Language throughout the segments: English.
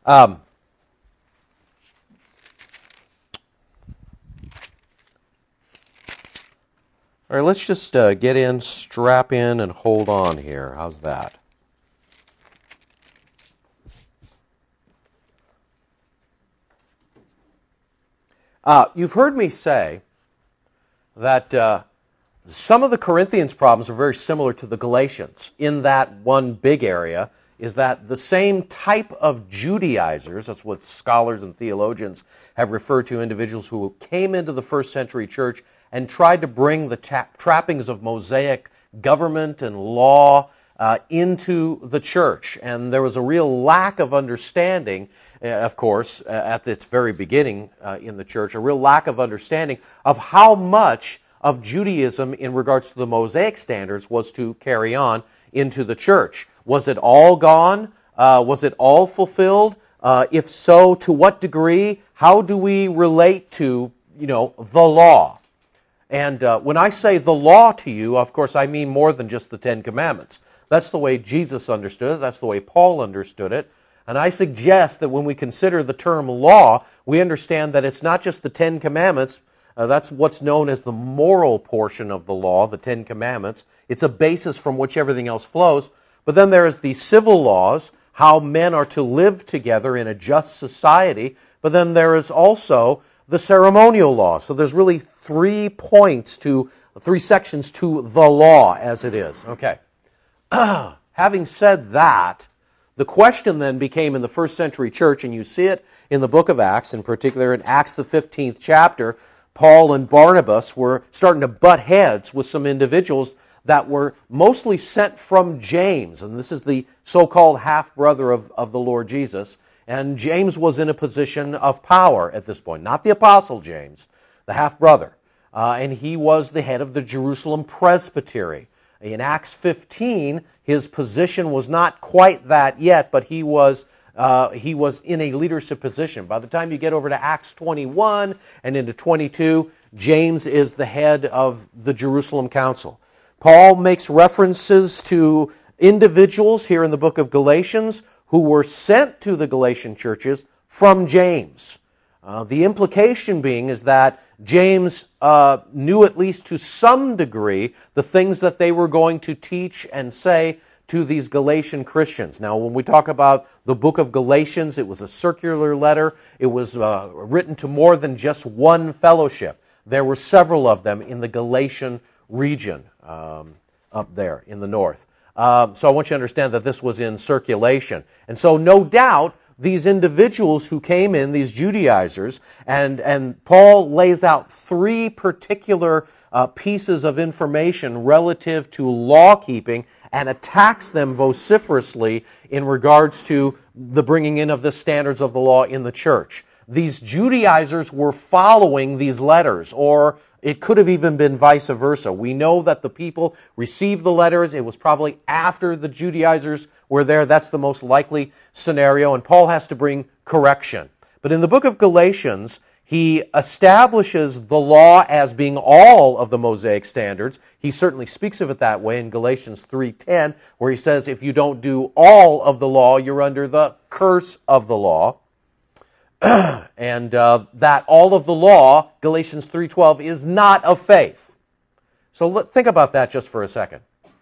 All right, let's just get in, strap in, and hold on here. How's that? You've heard me say that some of the Corinthians problems are very similar to the Galatians in that one big area is that the same type of Judaizers, that's what scholars and theologians have referred to, individuals who came into the first century church and tried to bring the trappings of Mosaic government and law into the church. And there was a real lack of understanding, of course, at its very beginning in the church, a real lack of understanding of how much of Judaism in regards to the Mosaic standards was to carry on into the church. Was it all gone? Was it all fulfilled? If so, to what degree? How do we relate to, the law? And when I say the law to you, of course, I mean more than just the Ten Commandments. That's the way Jesus understood it. That's the way Paul understood it. And I suggest that when we consider the term law, we understand that it's not just the Ten Commandments. That's what's known as the moral portion of the law, the Ten Commandments. It's a basis from which everything else flows. But then there is the civil laws, how men are to live together in a just society. But then there is also the ceremonial law. So there's really 3 sections to the law as it is. Okay. Having said that, the question then became in the first century church, and you see it in the book of Acts, in particular in Acts the 15th chapter, Paul and Barnabas were starting to butt heads with some individuals that were mostly sent from James, and this is the so-called half-brother of the Lord Jesus. And James was in a position of power at this point, not the apostle James, the half-brother. And he was the head of the Jerusalem presbytery. In Acts 15, his position was not quite that yet, but he was in a leadership position. By the time you get over to Acts 21 and into 22, James is the head of the Jerusalem council. Paul makes references to individuals here in the book of Galatians who were sent to the Galatian churches from James. The implication being is that James knew at least to some degree the things that they were going to teach and say to these Galatian Christians. Now, when we talk about the book of Galatians, it was a circular letter. It was written to more than just one fellowship. There were several of them in the Galatian region up there in the north. So I want you to understand that this was in circulation. And so no doubt these individuals who came in, these Judaizers, and Paul lays out 3 particular pieces of information relative to law-keeping and attacks them vociferously in regards to the bringing in of the standards of the law in the church. These Judaizers were following these letters, or it could have even been vice versa. We know that the people received the letters. It was probably after the Judaizers were there. That's the most likely scenario, and Paul has to bring correction. But in the book of Galatians, he establishes the law as being all of the Mosaic standards. He certainly speaks of it that way in Galatians 3:10, where he says, if you don't do all of the law, you're under the curse of the law. And that all of the law, Galatians 3:12, is not of faith. So think about that just for a second.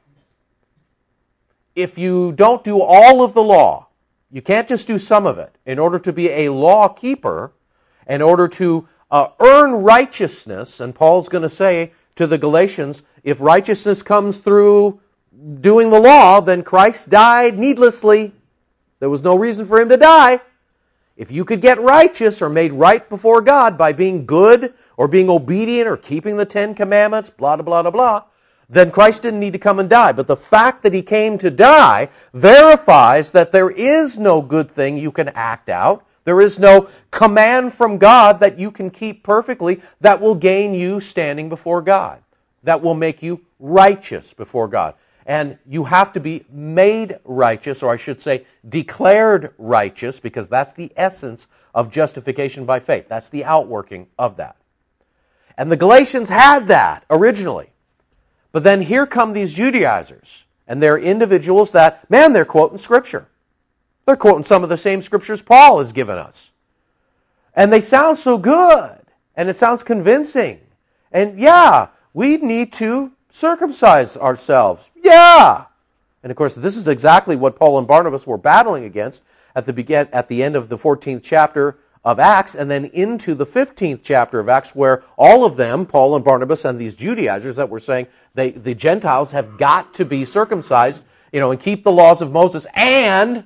If you don't do all of the law, you can't just do some of it. In order to be a law keeper, in order to earn righteousness, and Paul's going to say to the Galatians, if righteousness comes through doing the law, then Christ died needlessly. There was no reason for him to die. If you could get righteous or made right before God by being good or being obedient or keeping the 10 Commandments, blah, blah, blah, blah, then Christ didn't need to come and die. But the fact that he came to die verifies that there is no good thing you can act out. There is no command from God that you can keep perfectly that will gain you standing before God, that will make you righteous before God. And you have to be made righteous, or I should say declared righteous, because that's the essence of justification by faith. That's the outworking of that. And the Galatians had that originally. But then here come these Judaizers, and they're individuals that, man, they're quoting Scripture. They're quoting some of the same scriptures Paul has given us. And they sound so good. And it sounds convincing. And yeah, we need to circumcise ourselves. Yeah. And of course, this is exactly what Paul and Barnabas were battling against at the end of the 14th chapter of Acts, and then into the 15th chapter of Acts, where all of them, Paul and Barnabas and these Judaizers that were saying the Gentiles have got to be circumcised, and keep the laws of Moses, and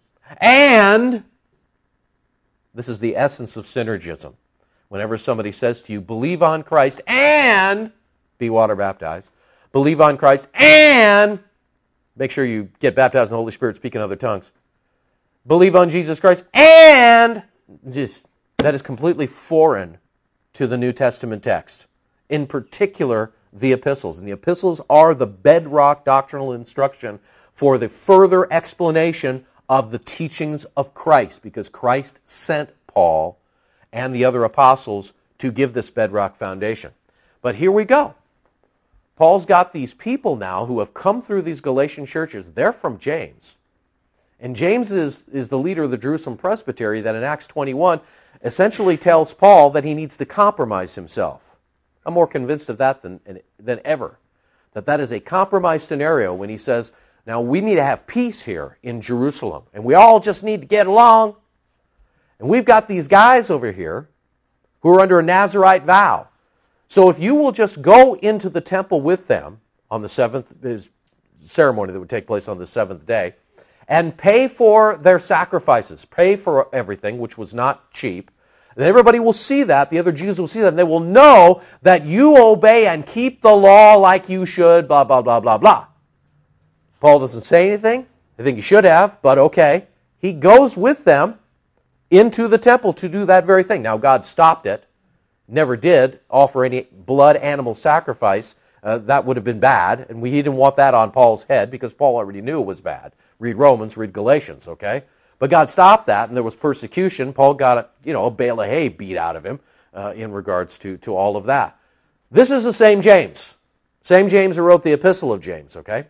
this is the essence of synergism. Whenever somebody says to you, believe on Christ and be water baptized, believe on Christ and make sure you get baptized in the Holy Spirit, speak in other tongues, believe on Jesus Christ, and that is completely foreign to the New Testament text, in particular the epistles. And the epistles are the bedrock doctrinal instruction for the further explanation of the teachings of Christ, because Christ sent Paul and the other apostles to give this bedrock foundation. But here we go. Paul's got these people now who have come through these Galatian churches. They're from James. And James is the leader of the Jerusalem Presbytery that in Acts 21 essentially tells Paul that he needs to compromise himself. I'm more convinced of that than ever. That is a compromise scenario when he says, now we need to have peace here in Jerusalem. And we all just need to get along. And we've got these guys over here who are under a Nazirite vow. So if you will just go into the temple with them on the seventh ceremony that would take place on the seventh day, and pay for their sacrifices, pay for everything, which was not cheap. And everybody will see that, the other Jews will see that, and they will know that you obey and keep the law like you should, blah, blah, blah, blah, blah. Paul doesn't say anything. I think he should have, but okay. He goes with them into the temple to do that very thing. Now, God stopped it, never did offer any blood animal sacrifice. That would have been bad, and he didn't want that on Paul's head because Paul already knew it was bad. Read Romans, read Galatians, okay? But God stopped that, and there was persecution. Paul got a bale of hay beat out of him in regards to all of that. This is the same James. Same James who wrote the Epistle of James, okay?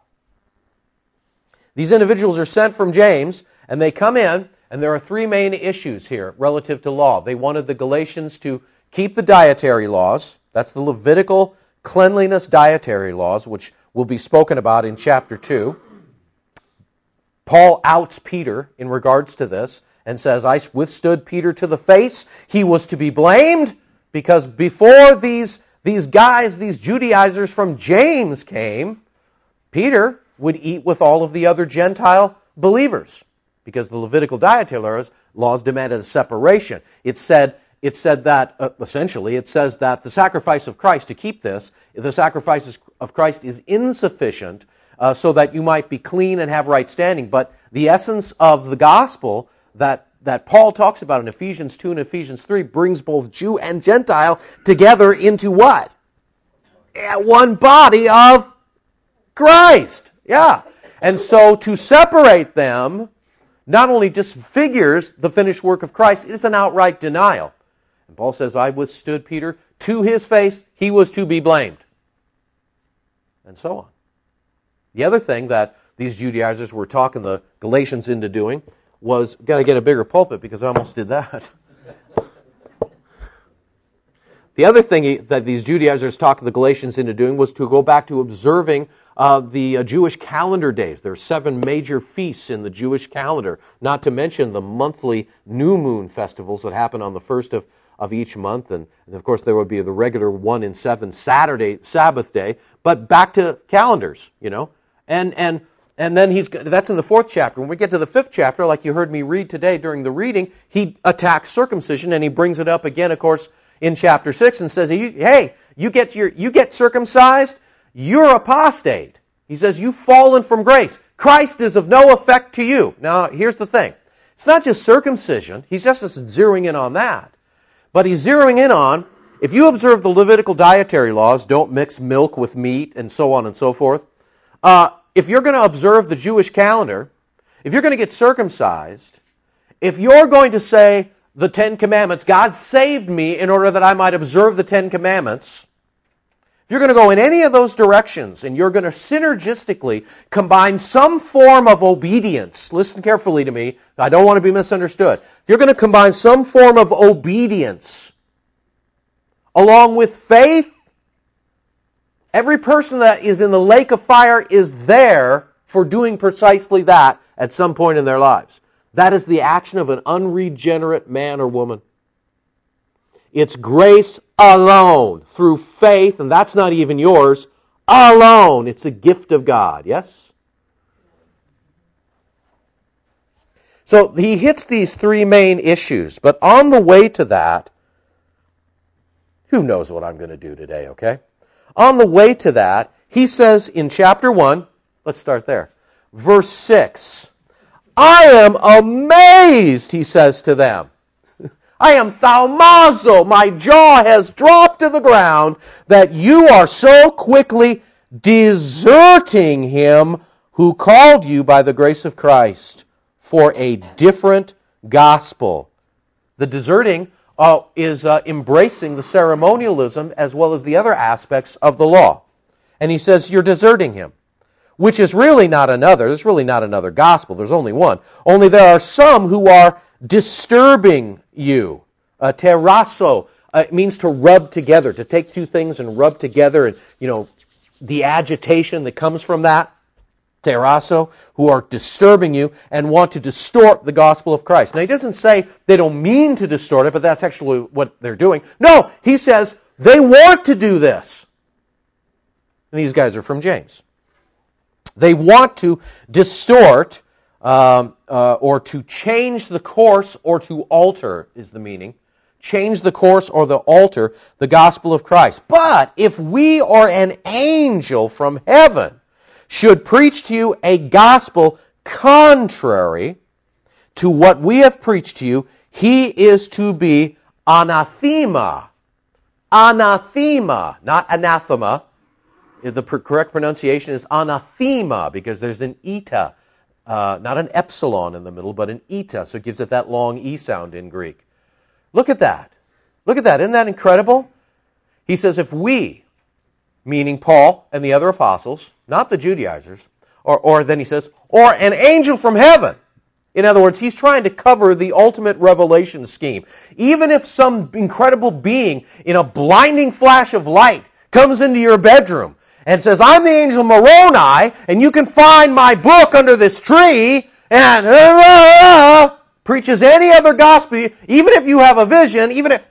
These individuals are sent from James, and they come in, and there are three main issues here relative to law. They wanted the Galatians to keep the dietary laws. That's the Levitical cleanliness dietary laws, which will be spoken about in chapter 2. Paul outs Peter in regards to this and says, I withstood Peter to the face. He was to be blamed because before these guys, these Judaizers from James came, Peter would eat with all of the other Gentile believers because the Levitical dietary laws demanded a separation. It said that, essentially, it says that the sacrifice of Christ, to keep this, the sacrifice of Christ is insufficient so that you might be clean and have right standing. But the essence of the gospel that Paul talks about in Ephesians 2 and Ephesians 3 brings both Jew and Gentile together into what? One body of Christ. Yeah. And so to separate them not only disfigures the finished work of Christ, it's an outright denial. And Paul says, I withstood Peter to his face. He was to be blamed. And so on. The other thing that these Judaizers were talking the Galatians into doing was, got to get a bigger pulpit because I almost did that. The other thing that these Judaizers talked the Galatians into doing was to go back to observing the Jewish calendar days. There are 7 major feasts in the Jewish calendar, not to mention the monthly new moon festivals that happen on the first of each month. And of course, there would be the regular 1 in 7 Sabbath day. But back to calendars, And then that's in the 4th chapter. When we get to the 5th chapter, like you heard me read today during the reading, he attacks circumcision, and he brings it up again, of course, in chapter 6 and says, hey, you get circumcised, you're apostate. He says, you've fallen from grace. Christ is of no effect to you. Now, here's the thing. It's not just circumcision. He's just zeroing in on that. But he's zeroing in on, if you observe the Levitical dietary laws, don't mix milk with meat, and so on and so forth, if you're going to observe the Jewish calendar, if you're going to get circumcised, if you're going to say the 10 Commandments, God saved me in order that I might observe the 10 Commandments, if you're going to go in any of those directions and you're going to synergistically combine some form of obedience, listen carefully to me, I don't want to be misunderstood. If you're going to combine some form of obedience along with faith, every person that is in the lake of fire is there for doing precisely that at some point in their lives. That is the action of an unregenerate man or woman. It's grace alone, through faith, and that's not even yours, alone. It's a gift of God, yes? So he hits these three main issues, but on the way to that, who knows what I'm going to do today, okay? On the way to that, he says in chapter 1, let's start there, verse 6, I am amazed, he says to them. I am thaumazo, my jaw has dropped to the ground, that you are so quickly deserting him who called you by the grace of Christ for a different gospel. The deserting is embracing the ceremonialism as well as the other aspects of the law. And he says, you're deserting him, which is really not another. There's really not another gospel. There's only one. Only there are some who are disturbing you. Terrasso means to rub together, to take two things and rub together, and the agitation that comes from that. Terrasso, who are disturbing you and want to distort the gospel of Christ. Now, he doesn't say they don't mean to distort it, but that's actually what they're doing. No, he says they want to do this. And these guys are from James. They want to distort or to change the course or to alter is the meaning. Change the course or the alter the gospel of Christ. But if we or an angel from heaven should preach to you a gospel contrary to what we have preached to you, he is to be anathema. Anathema, not anathema. The correct pronunciation is anathema because there's an eta, not an epsilon in the middle, but an eta, so it gives it that long E sound in Greek. Look at that. Look at that. Isn't that incredible? He says if we, meaning Paul and the other apostles, not the Judaizers, or then he says, or an angel from heaven. In other words, he's trying to cover the ultimate revelation scheme. Even if some incredible being in a blinding flash of light comes into your bedroom and says, I'm the angel Moroni, and you can find my book under this tree, and preaches any other gospel, even if you have a vision,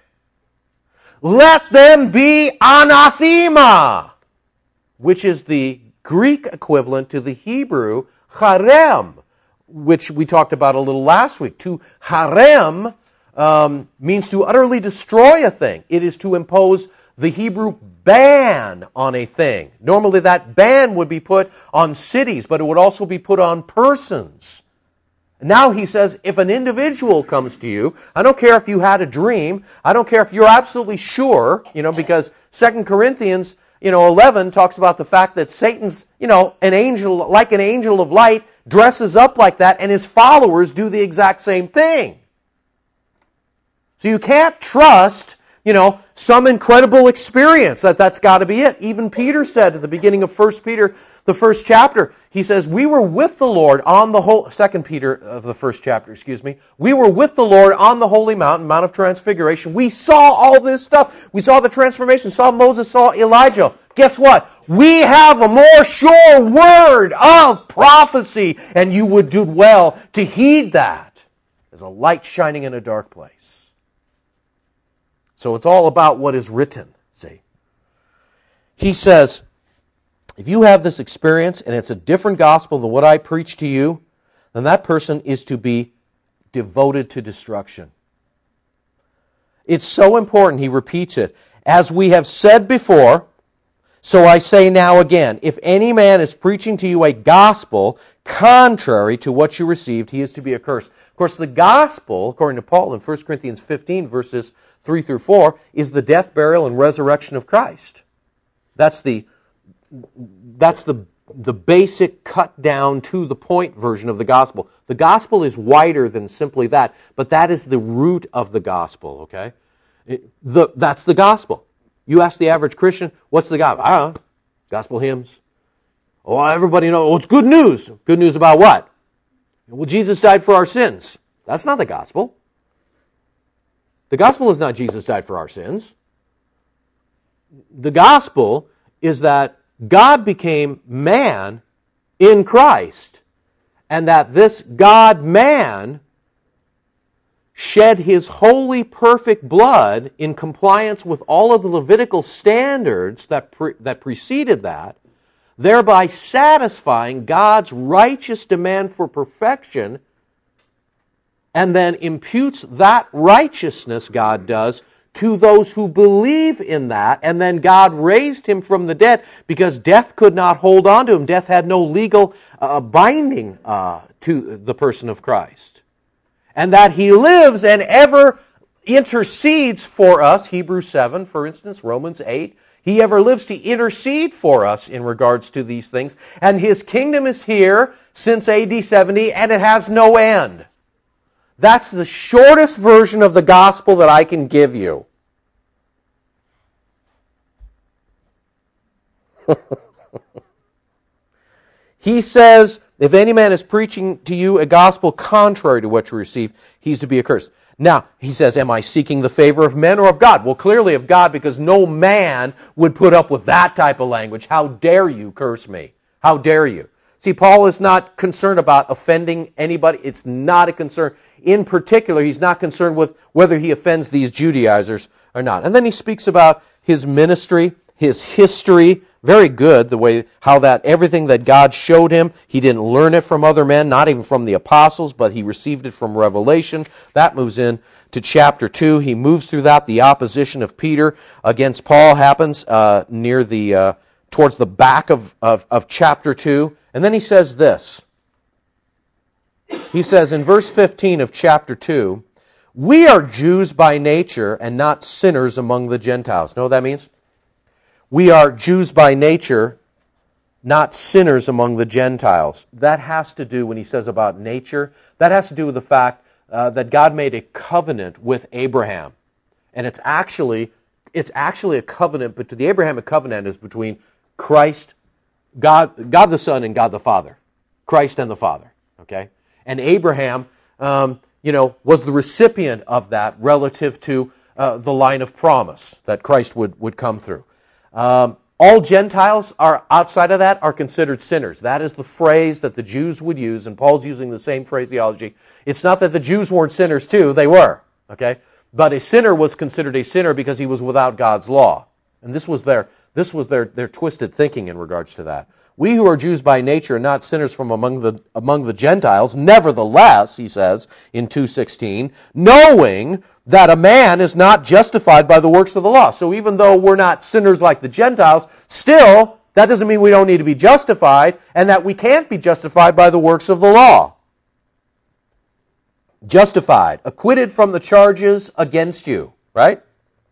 let them be anathema, which is the Greek equivalent to the Hebrew harem, which we talked about a little last week. To harem means to utterly destroy a thing. It is to impose the Hebrew ban on a thing. Normally that ban would be put on cities, but it would also be put on persons. Now he says, if an individual comes to you, I don't care if you had a dream, I don't care if you're absolutely sure, because 2 Corinthians 11 talks about the fact that Satan's, an angel, like an angel of light, dresses up like that, and his followers do the exact same thing. So you can't trust, some incredible experience. That's got to be it. Even Peter said at the beginning of 1 Peter, the first chapter, he says, we were with the Lord on the whole, 2 Peter of the first chapter, we were with the Lord on the holy mountain, Mount of Transfiguration. We saw all this stuff. We saw the transformation, saw Moses, saw Elijah. Guess what? We have a more sure word of prophecy, and you would do well to heed that as a light shining in a dark place. So it's all about what is written, see. He says, if you have this experience and it's a different gospel than what I preach to you, then that person is to be devoted to destruction. It's so important, he repeats it. As we have said before, so I say now again, if any man is preaching to you a gospel contrary to what you received, he is to be accursed. Of course, the gospel, according to Paul in 1 Corinthians 15, verses 3 through 4, is the death, burial, and resurrection of Christ. That's the basic cut down to the point version of the gospel. The gospel is wider than simply that, but that is the root of the gospel, okay? That's the gospel. You ask the average Christian, what's the gospel? I don't know. Gospel hymns. Oh, everybody knows. Oh, it's good news. Good news about what? Well, Jesus died for our sins. That's not the gospel. The gospel is not Jesus died for our sins. The gospel is that God became man in Christ, and that this God-man shed his holy, perfect blood in compliance with all of the Levitical standards that preceded that, thereby satisfying God's righteous demand for perfection, and then imputes that righteousness, God does, to those who believe in that, and then God raised him from the dead because death could not hold on to him. Death had no legal binding to the person of Christ. And that he lives and ever intercedes for us, Hebrews 7, for instance, Romans 8, he ever lives to intercede for us in regards to these things. And his kingdom is here since AD 70, and it has no end. That's the shortest version of the gospel that I can give you. He says, if any man is preaching to you a gospel contrary to what you received, he's to be accursed. Now, he says, am I seeking the favor of men or of God? Well, clearly of God, because no man would put up with that type of language. How dare you curse me? How dare you? See, Paul is not concerned about offending anybody. It's not a concern. In particular, he's not concerned with whether he offends these Judaizers or not. And then he speaks about his ministry, his history. Very good, the way how that everything that God showed him, he didn't learn it from other men, not even from the apostles, but he received it from revelation. That moves in to chapter 2. He moves through that. The opposition of Peter against Paul happens near the towards the back of chapter 2. And then he says this. He says in verse 15 of chapter 2, we are Jews by nature and not sinners among the Gentiles. Know what that means? We are Jews by nature, not sinners among the Gentiles. That has to do, when he says about nature, that has to do with the fact that God made a covenant with Abraham. And it's actually a covenant, but the Abrahamic covenant is between Christ, God the Son, and God the Father. Christ and the Father. Okay? And Abraham, was the recipient of that relative to the line of promise that Christ would come through. All Gentiles are outside of that are considered sinners. That is the phrase that the Jews would use, and Paul's using the same phraseology. It's not that the Jews weren't sinners too, they were, okay? But a sinner was considered a sinner because he was without God's law. And this was their twisted thinking in regards to that. We who are Jews by nature are not sinners from among the Gentiles. Nevertheless, he says in 2:16, knowing that a man is not justified by the works of the law. So even though we're not sinners like the Gentiles, still, that doesn't mean we don't need to be justified, and that we can't be justified by the works of the law. Justified, acquitted from the charges against you, right?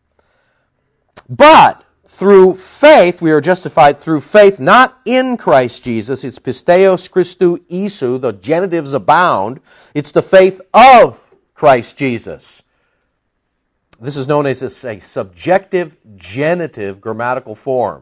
But through faith, we are justified through faith, not in Christ Jesus. It's pisteos Christou Isu, the genitives abound. It's the faith of Christ Jesus. This is known as a subjective genitive grammatical form.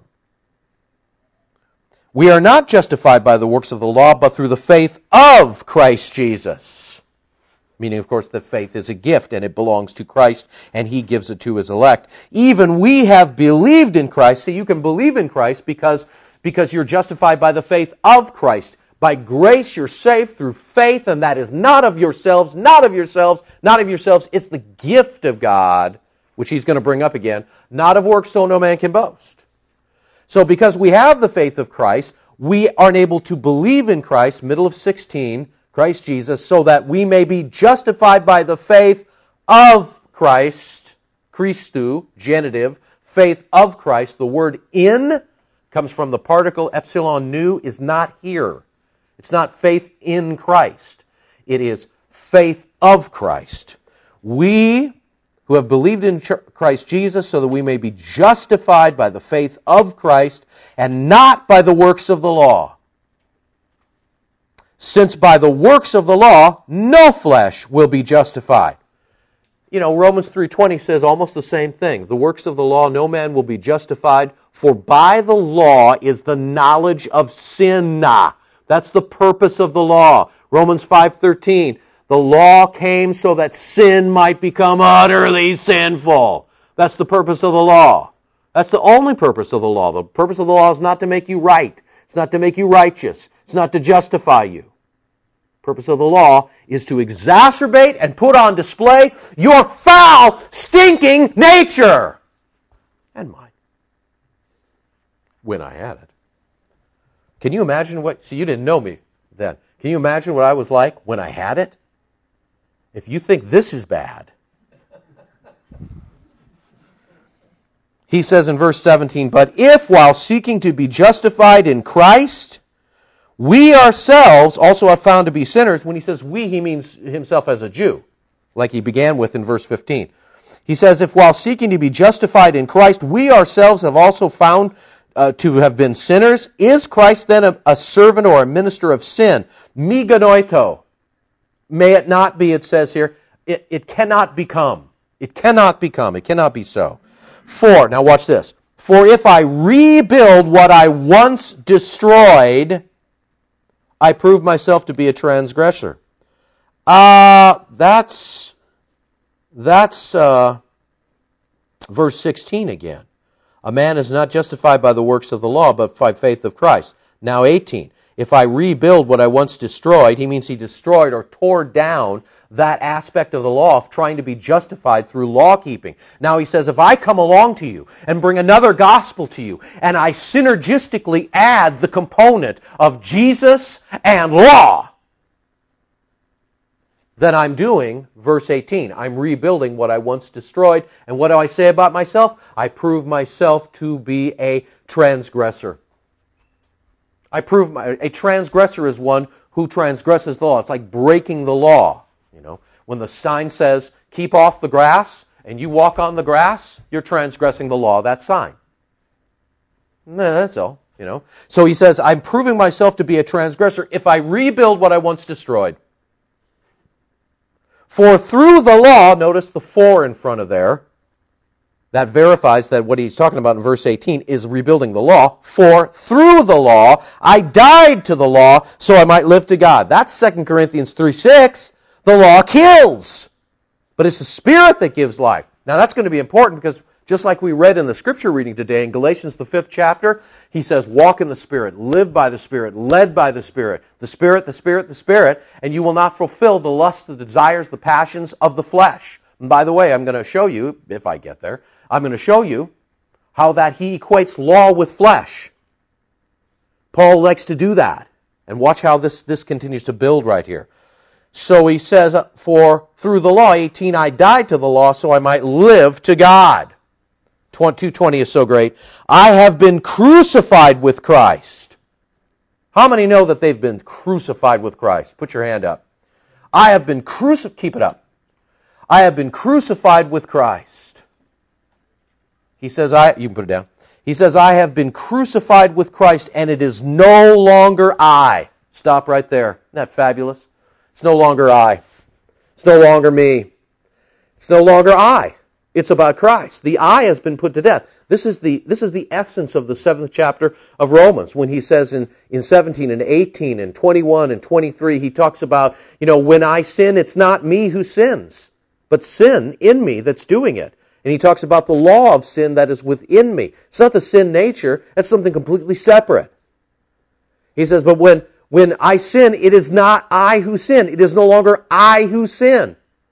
We are not justified by the works of the law, but through the faith of Christ Jesus. Meaning, of course, that faith is a gift and it belongs to Christ and He gives it to His elect. Even we have believed in Christ. See, you can believe in Christ because you're justified by the faith of Christ. By grace you're saved through faith, and that is not of yourselves, not of yourselves, not of yourselves. It's the gift of God, which he's going to bring up again, not of works so no man can boast. So because we have the faith of Christ, we are able to believe in Christ, middle of 16, Christ Jesus, so that we may be justified by the faith of Christ, Christou, genitive, faith of Christ. The word in comes from the particle epsilon nu, is not here. It's not faith in Christ. It is faith of Christ. We who have believed in Christ Jesus so that we may be justified by the faith of Christ and not by the works of the law. Since by the works of the law no flesh will be justified. Romans 3:20 says almost the same thing. The works of the law, no man will be justified, for by the law is the knowledge of sin. That's the purpose of the law. Romans 5:13, the law came so that sin might become utterly sinful. That's the purpose of the law. That's the only purpose of the law. The purpose of the law is not to make you right. It's not to make you righteous. It's not to justify you. The purpose of the law is to exacerbate and put on display your foul, stinking nature. And mine. When I had it. Can you imagine you didn't know me then. Can you imagine what I was like when I had it? If you think this is bad. He says in verse 17, but if while seeking to be justified in Christ, we ourselves also have found to be sinners. When he says we, he means himself as a Jew, like he began with in verse 15. He says, if while seeking to be justified in Christ, we ourselves have also found to have been sinners, is Christ then a servant or a minister of sin? Me genoito. May it not be, it says here. It cannot become. It cannot become. It cannot be so. For, now watch this. For if I rebuild what I once destroyed, I prove myself to be a transgressor. That's verse 16 again. A man is not justified by the works of the law, but by faith of Christ. Now 18. If I rebuild what I once destroyed, he means he destroyed or tore down that aspect of the law of trying to be justified through law keeping. Now he says, if I come along to you and bring another gospel to you, and I synergistically add the component of Jesus and law, then I'm doing, verse 18, I'm rebuilding what I once destroyed. And what do I say about myself? I prove myself to be a transgressor. A transgressor is one who transgresses the law. It's like breaking the law. When the sign says, keep off the grass, and you walk on the grass, you're transgressing the law of that sign. That's all, So he says, I'm proving myself to be a transgressor if I rebuild what I once destroyed. For through the law, notice the for in front of there, that verifies that what he's talking about in verse 18 is rebuilding the law. For through the law, I died to the law so I might live to God. That's 2 Corinthians 3:6. The law kills, but it's the Spirit that gives life. Now that's going to be important because just like we read in the scripture reading today in Galatians the 5th chapter, he says, walk in the Spirit, live by the Spirit, led by the Spirit, the Spirit, the Spirit, the Spirit, and you will not fulfill the lusts, the desires, the passions of the flesh. And by the way, I'm going to show you, if I get there, I'm going to show you how that he equates law with flesh. Paul likes to do that. And watch how this continues to build right here. So he says, for through the law, 18, I died to the law so I might live to God. 2:20 is so great. I have been crucified with Christ. How many know that they've been crucified with Christ? Put your hand up. I have been crucified. Keep it up. I have been crucified with Christ. He says, you can put it down. He says, I have been crucified with Christ, and it is no longer I. Stop right there. Isn't that fabulous? It's no longer I. It's no longer me. It's no longer I. It's about Christ. The I has been put to death. This is the essence of the 7th chapter of Romans. When he says in 17 and 18 and 21 and 23, he talks about, when I sin, it's not me who sins, but sin in me that's doing it. And he talks about the law of sin that is within me. It's not the sin nature. That's something completely separate. He says, but when I sin, it is not I who sin. It is no longer I who sin.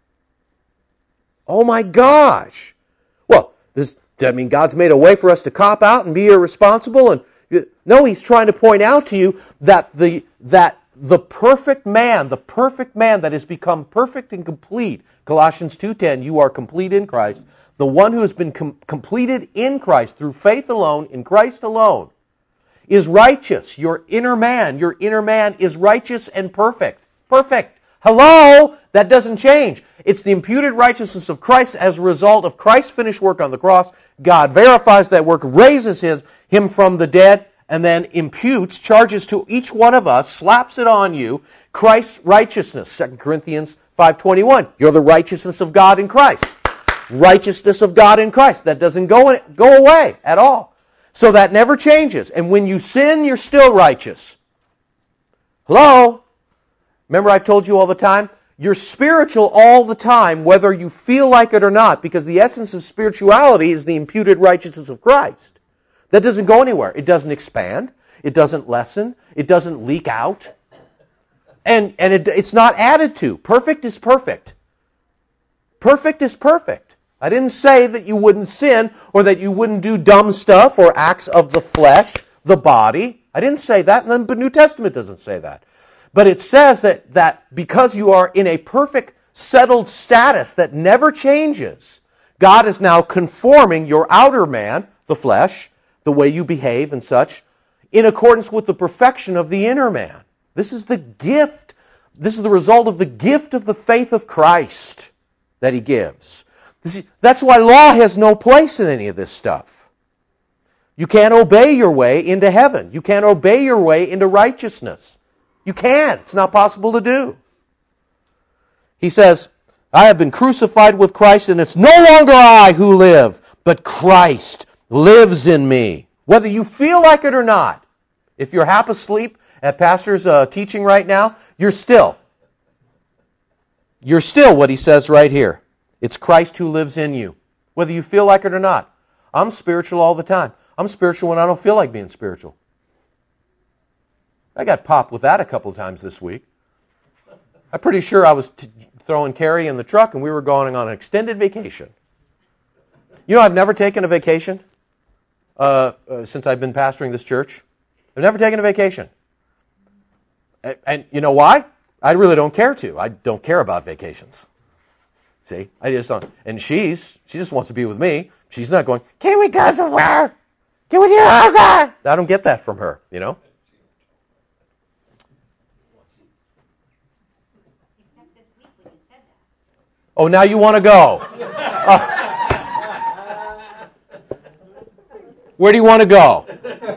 Oh my gosh. Well, does that mean God's made a way for us to cop out and be irresponsible? No, he's trying to point out to you that the perfect man that has become perfect and complete, Colossians 2:10, you are complete in Christ. The one who has been completed in Christ through faith alone, in Christ alone, is righteous. Your inner man is righteous and perfect. Perfect. Hello? That doesn't change. It's the imputed righteousness of Christ as a result of Christ's finished work on the cross. God verifies that work, raises him from the dead, and then imputes, charges to each one of us, slaps it on you, Christ's righteousness. 2 Corinthians 5:21. You're the righteousness of God in Christ. Righteousness of God in Christ. That doesn't go away at all. So that never changes. And when you sin, you're still righteous. Hello? Remember I've told you all the time? You're spiritual all the time, whether you feel like it or not, because the essence of spirituality is the imputed righteousness of Christ. That doesn't go anywhere. It doesn't expand. It doesn't lessen. It doesn't leak out. And it's not added to. Perfect is perfect. Perfect is perfect. I didn't say that you wouldn't sin or that you wouldn't do dumb stuff or acts of the flesh, the body. I didn't say that, and the New Testament doesn't say that. But it says that because you are in a perfect, settled status that never changes, God is now conforming your outer man, the flesh, the way you behave and such, in accordance with the perfection of the inner man. This is the gift. This is the result of the gift of the faith of Christ that He gives. That's why law has no place in any of this stuff. You can't obey your way into heaven. You can't obey your way into righteousness. You can't. It's not possible to do. He says, I have been crucified with Christ, and it's no longer I who live, but Christ lives in me. Whether you feel like it or not. If you're half asleep at Pastor's teaching right now, you're still what he says right here. It's Christ who lives in you. Whether you feel like it or not. I'm spiritual all the time. I'm spiritual when I don't feel like being spiritual. I got popped with that a couple of times this week. I'm pretty sure I was throwing Carrie in the truck and we were going on an extended vacation. You know, I've never taken a vacation since I've been pastoring this church. I've never taken a vacation. And you know why? I really don't care to. I don't care about vacations. See? I just don't. And she just wants to be with me. She's not going, can we go somewhere? Can we do yoga? I don't get that from her, you know? Oh, now you want to go. Where do you want to go?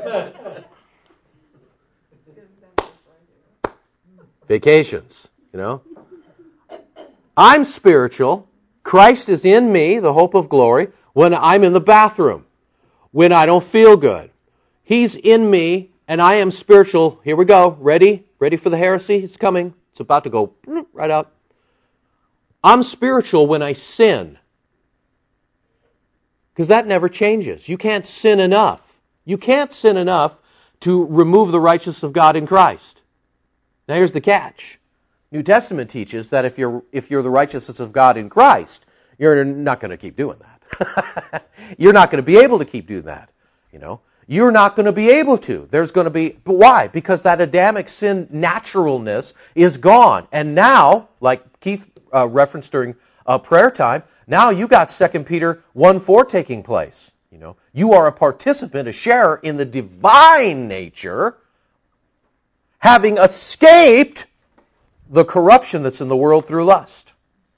Vacations, you know. I'm spiritual. Christ is in me, the hope of glory, when I'm in the bathroom, when I don't feel good. He's in me, and I am spiritual. Here we go. Ready? Ready for the heresy? It's coming. It's about to go right out. I'm spiritual when I sin. Because that never changes. You can't sin enough. You can't sin enough to remove the righteousness of God in Christ. Now here's the catch. New Testament teaches that if you're the righteousness of God in Christ, you're not going to keep doing that. You're not going to be able to keep doing that. You know, you're not going to be able to. There's going to be, but why? Because that Adamic sin naturalness is gone, and now, like Keith referenced during prayer time, now you got 2 Peter 1:4 taking place. You know, you are a participant, a sharer in the divine nature, having escaped the corruption that's in the world through lust.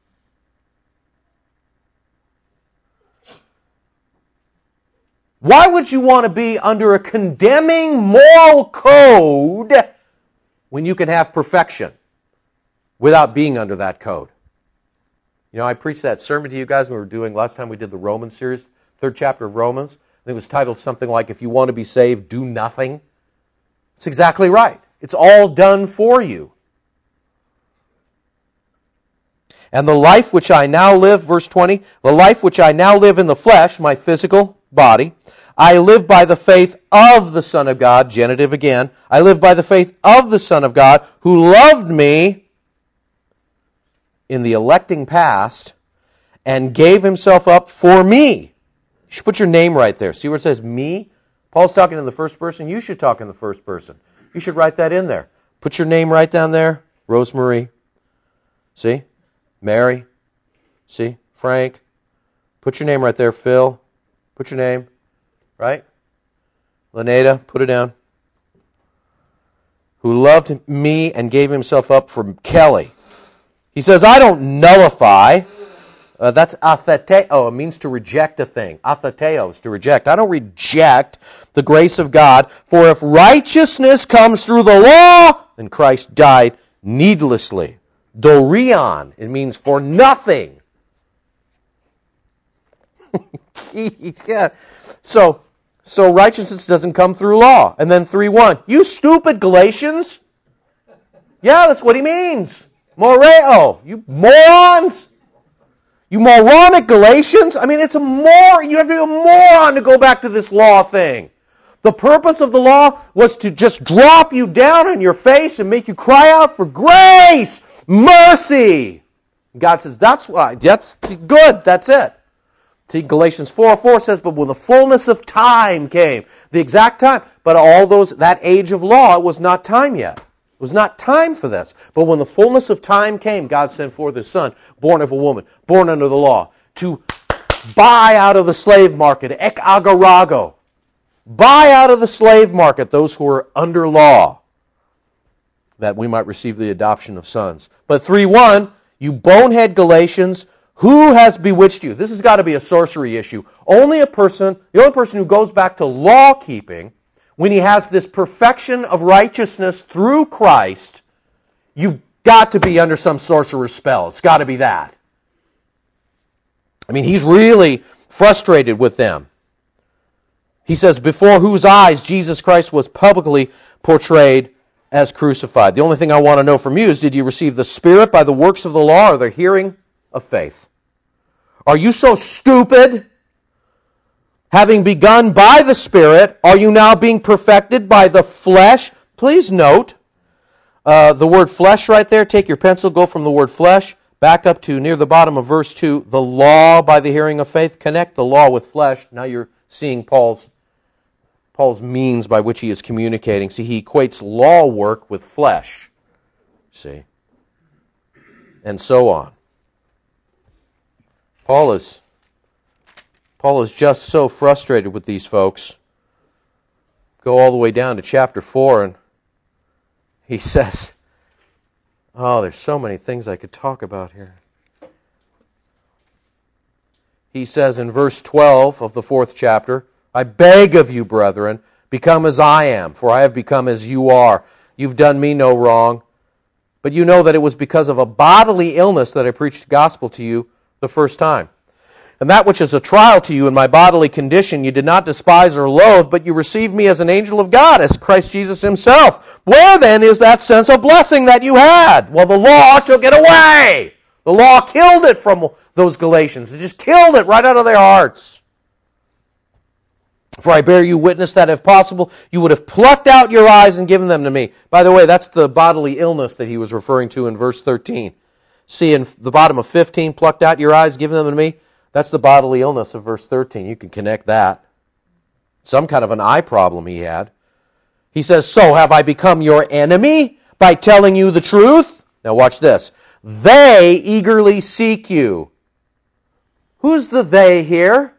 Why would you want to be under a condemning moral code when you can have perfection without being under that code? You know, I preached that sermon to you guys when we were doing, last time we did the Romans series, 3rd chapter of Romans. It was titled something like, if you want to be saved, do nothing. It's exactly right. It's all done for you. And the life which I now live, verse 20, the life which I now live in the flesh, my physical body, I live by the faith of the Son of God, genitive again, I live by the faith of the Son of God, who loved me in the electing past and gave himself up for me. You should put your name right there. See where it says me? Paul's talking in the first person. You should talk in the first person. You should write that in there. Put your name right down there. Rosemary. See? Mary. See? Frank. Put your name right there. Phil. Put your name. Right? Leneda. Put it down. Who loved me and gave himself up for Kelly. He says, I don't nullify. That's atheteo. It means to reject a thing. Atheteo is to reject. I don't reject the grace of God. For if righteousness comes through the law, then Christ died needlessly. Dorion, it means for nothing. Yeah. So righteousness doesn't come through law. And then 3:1. You stupid Galatians. Yeah, that's what he means. Moreo. You morons. You moronic Galatians. I mean, you have to be a moron to go back to this law thing. The purpose of the law was to just drop you down on your face and make you cry out for grace, mercy. God says, that's good, that's it. See, Galatians 4:4 says, but when the fullness of time came, the exact time, but that age of law, it was not time yet. It was not time for this. But when the fullness of time came, God sent forth His Son, born of a woman, born under the law, to buy out of the slave market, ek agarago, buy out of the slave market those who are under law, that we might receive the adoption of sons. But 3:1, you bonehead Galatians, who has bewitched you? This has got to be a sorcery issue. The only person who goes back to law keeping, when he has this perfection of righteousness through Christ, you've got to be under some sorcerer's spell. It's got to be that. I mean, he's really frustrated with them. He says, before whose eyes Jesus Christ was publicly portrayed as crucified. The only thing I want to know from you is, did you receive the Spirit by the works of the law or the hearing of faith? Are you so stupid? Having begun by the Spirit, are you now being perfected by the flesh? Please note the word flesh right there. Take your pencil, go from the word flesh, back up to near the bottom of verse 2. The law by the hearing of faith. Connect the law with flesh. Now you're seeing Paul's means by which he is communicating. See, he equates law work with flesh. See? And so on. Paul is just so frustrated with these folks. Go all the way down to chapter 4, and he says, there's so many things I could talk about here. He says in verse 12 of the 4th chapter, I beg of you, brethren, become as I am, for I have become as you are. You've done me no wrong, but you know that it was because of a bodily illness that I preached the gospel to you the first time. And that which is a trial to you in my bodily condition you did not despise or loathe, but you received me as an angel of God, as Christ Jesus Himself. Where then is that sense of blessing that you had? Well, the law took it away. The law killed it from those Galatians. It just killed it right out of their hearts. For I bear you witness that if possible, you would have plucked out your eyes and given them to me. By the way, that's the bodily illness that he was referring to in verse 13. See in the bottom of 15, plucked out your eyes, given them to me. That's the bodily illness of verse 13. You can connect that. Some kind of an eye problem he had. He says, so have I become your enemy by telling you the truth? Now watch this. They eagerly seek you. Who's the they here?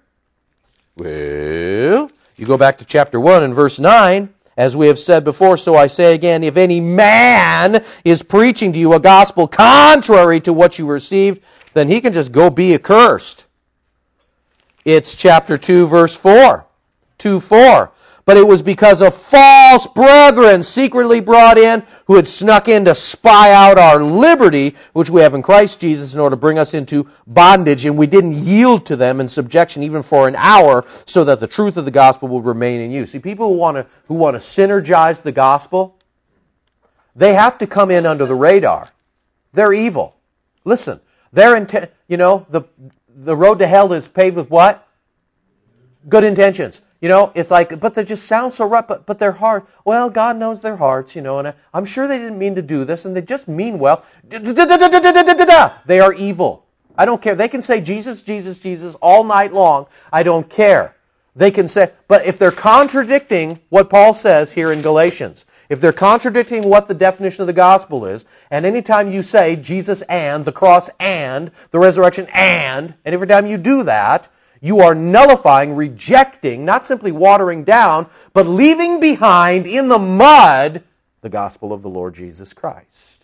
Well, you go back to chapter 1 and verse 9. As we have said before, so I say again, if any man is preaching to you a gospel contrary to what you received, then he can just go be accursed. It's chapter 2, verse 4. 2:4. But it was because of false brethren secretly brought in who had snuck in to spy out our liberty, which we have in Christ Jesus, in order to bring us into bondage, and we didn't yield to them in subjection even for an hour, so that the truth of the gospel will remain in you. See, people who want to synergize the gospel, they have to come in under the radar. They're evil. Listen, the road to hell is paved with what? Good intentions. It's like, but they just sound so rough, but they're hard. Well, God knows their hearts, and I'm sure they didn't mean to do this, and they just mean well. They are evil. I don't care. They can say Jesus, Jesus, Jesus all night long. I don't care. They can say, but if they're contradicting what Paul says here in Galatians, if they're contradicting what the definition of the gospel is, and anytime you say Jesus and, the cross and, the resurrection and every time you do that, you are nullifying, rejecting, not simply watering down, but leaving behind in the mud the gospel of the Lord Jesus Christ.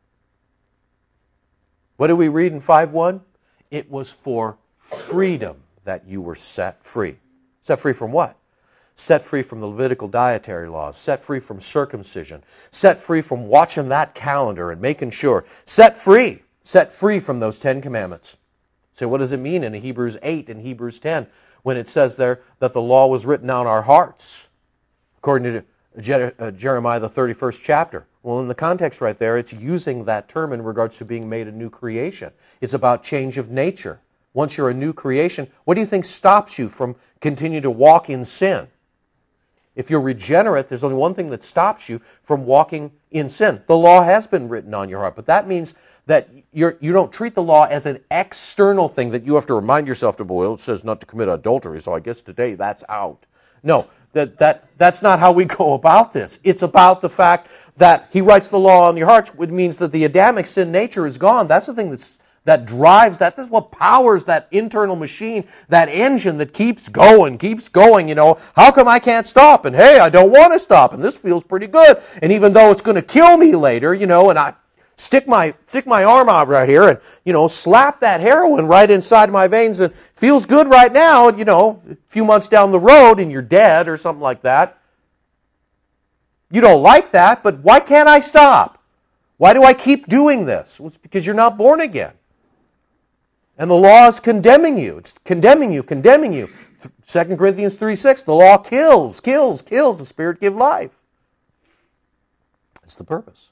What do we read in 5:1? It was for freedom that you were set free. Set free from what? set free from the Levitical dietary laws, set free from circumcision, set free from watching that calendar and making sure, set free from those 10 commandments. So what does it mean in Hebrews 8 and Hebrews 10 when it says there that the law was written on our hearts, according to Jeremiah the 31st chapter? Well, in the context right there, it's using that term in regards to being made a new creation. It's about change of nature. Once you're a new creation, what do you think stops you from continuing to walk in sin? If you're regenerate, there's only one thing that stops you from walking in sin. The law has been written on your heart, but that means that you don't treat the law as an external thing that you have to remind yourself to, well, it says not to commit adultery, so I guess today that's out. No, that's not how we go about this. It's about the fact that he writes the law on your hearts, which means that the Adamic sin nature is gone. That's the thing that drives that. That's what powers that internal machine, that engine that keeps going, you know. How come I can't stop? And hey, I don't want to stop, and this feels pretty good. And even though it's going to kill me later, you know, and I stick my arm out right here and, you know, slap that heroin right inside my veins and feels good right now, you know, a few months down the road and you're dead or something like that. You don't like that, but why can't I stop? Why do I keep doing this? Well, it's because you're not born again. And the law is condemning you. It's condemning you. 2 Corinthians 3:6, the law kills. The Spirit gives life. That's the purpose.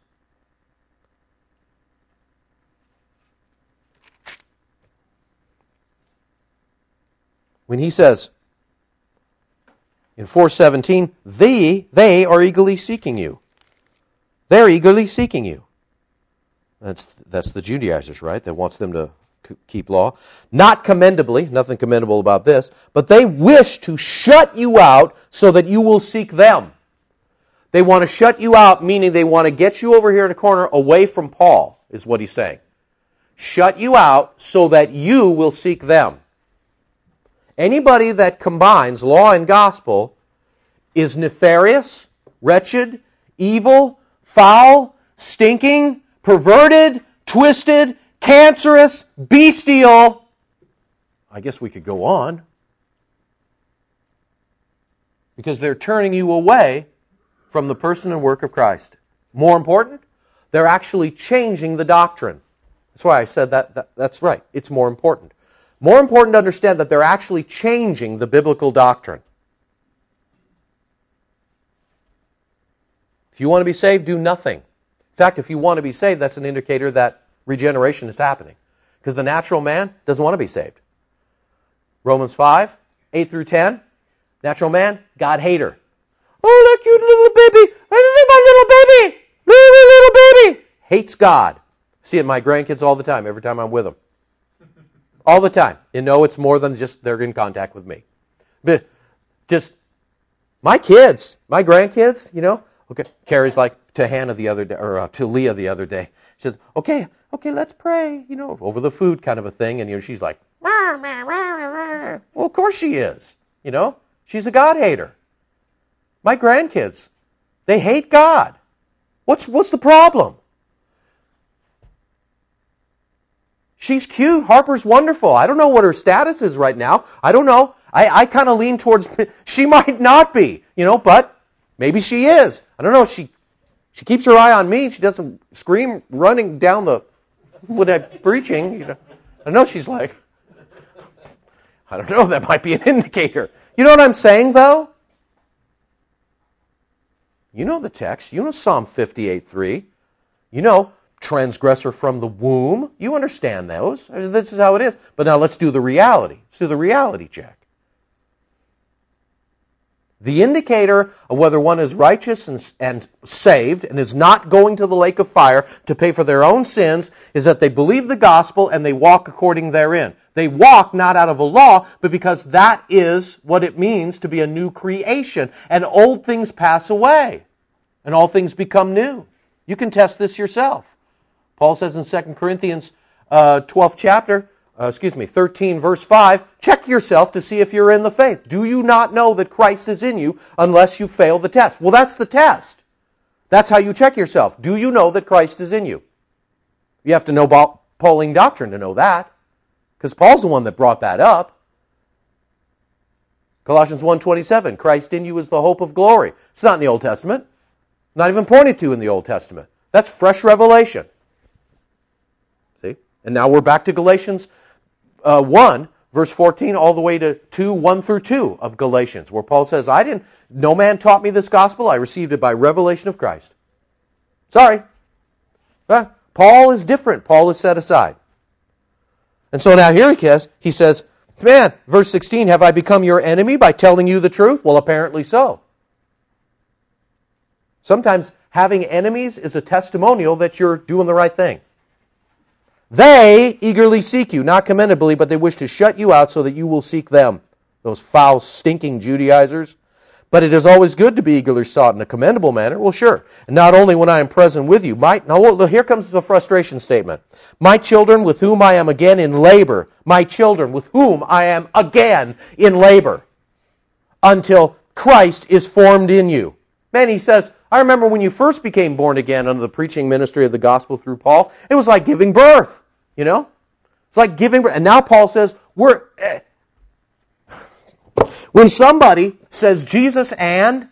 When he says in 4:17, they are eagerly seeking you. They're eagerly seeking you. That's the Judaizers, right? That wants them to keep law. Not commendably, nothing commendable about this, but they wish to shut you out so that you will seek them. They want to shut you out, meaning they want to get you over here in a corner away from Paul, is what he's saying. Shut you out so that you will seek them. Anybody that combines law and gospel is nefarious, wretched, evil, foul, stinking, perverted, twisted, cancerous, bestial. I guess we could go on. Because they're turning you away from the person and work of Christ. More important, they're actually changing the doctrine. That's why I said that's right. It's more important. More important to understand that they're actually changing the biblical doctrine. If you want to be saved, do nothing. In fact, if you want to be saved, that's an indicator that regeneration is happening. Because the natural man doesn't want to be saved. Romans 5, 8 through 10. Natural man, God hater. Oh, that cute little baby. My little baby. Little baby. Hates God. See it in my grandkids all the time, every time I'm with them. All the time. You know it's more than just they're in contact with me. But just my kids, my grandkids, you know. Okay, Carrie's like to Hannah the other day, or to Leah the other day. She says, okay, let's pray, you know, over the food kind of a thing. And, you know, she's like, well, of course she is. You know, she's a God hater. My grandkids, they hate God. What's the problem? She's cute. Harper's wonderful. I don't know what her status is right now. I don't know. I kind of lean towards she might not be, you know, but maybe she is. I don't know. She keeps her eye on me. She doesn't scream running down when I'm preaching. You know. I know she's like, I don't know. That might be an indicator. You know what I'm saying, though? You know the text. You know Psalm 58:3. You know, transgressor from the womb. You understand those. This is how it is. But now let's do the reality. Let's do the reality check. The indicator of whether one is righteous and saved and is not going to the lake of fire to pay for their own sins is that they believe the gospel and they walk according therein. They walk not out of a law, but because that is what it means to be a new creation. And old things pass away and all things become new. You can test this yourself. Paul says in 2 Corinthians 12th chapter, 13 verse 5, check yourself to see if you're in the faith. Do you not know that Christ is in you unless you fail the test? Well, that's the test. That's how you check yourself. Do you know that Christ is in you? You have to know Pauline doctrine to know that, because Paul's the one that brought that up. Colossians 1:27, Christ in you is the hope of glory. It's not in the Old Testament. Not even pointed to in the Old Testament. That's fresh revelation. See? And now we're back to Galatians 1, verse 14, all the way to 2, 1 through 2 of Galatians, where Paul says, no man taught me this gospel, I received it by revelation of Christ. Sorry. Paul is different. Paul is set aside. And so now here he says, man, verse 16, have I become your enemy by telling you the truth? Well, apparently so. Sometimes having enemies is a testimonial that you're doing the right thing. They eagerly seek you, not commendably, but they wish to shut you out so that you will seek them, those foul, stinking Judaizers. But it is always good to be eagerly sought in a commendable manner. Well, sure. And not only when I am present with you. Now, here comes the frustration statement. My children with whom I am again in labor. My children with whom I am again in labor. Until Christ is formed in you. Man, he says, I remember when you first became born again under the preaching ministry of the gospel through Paul, it was like giving birth, you know? It's like giving birth. And now Paul says, when somebody says Jesus and,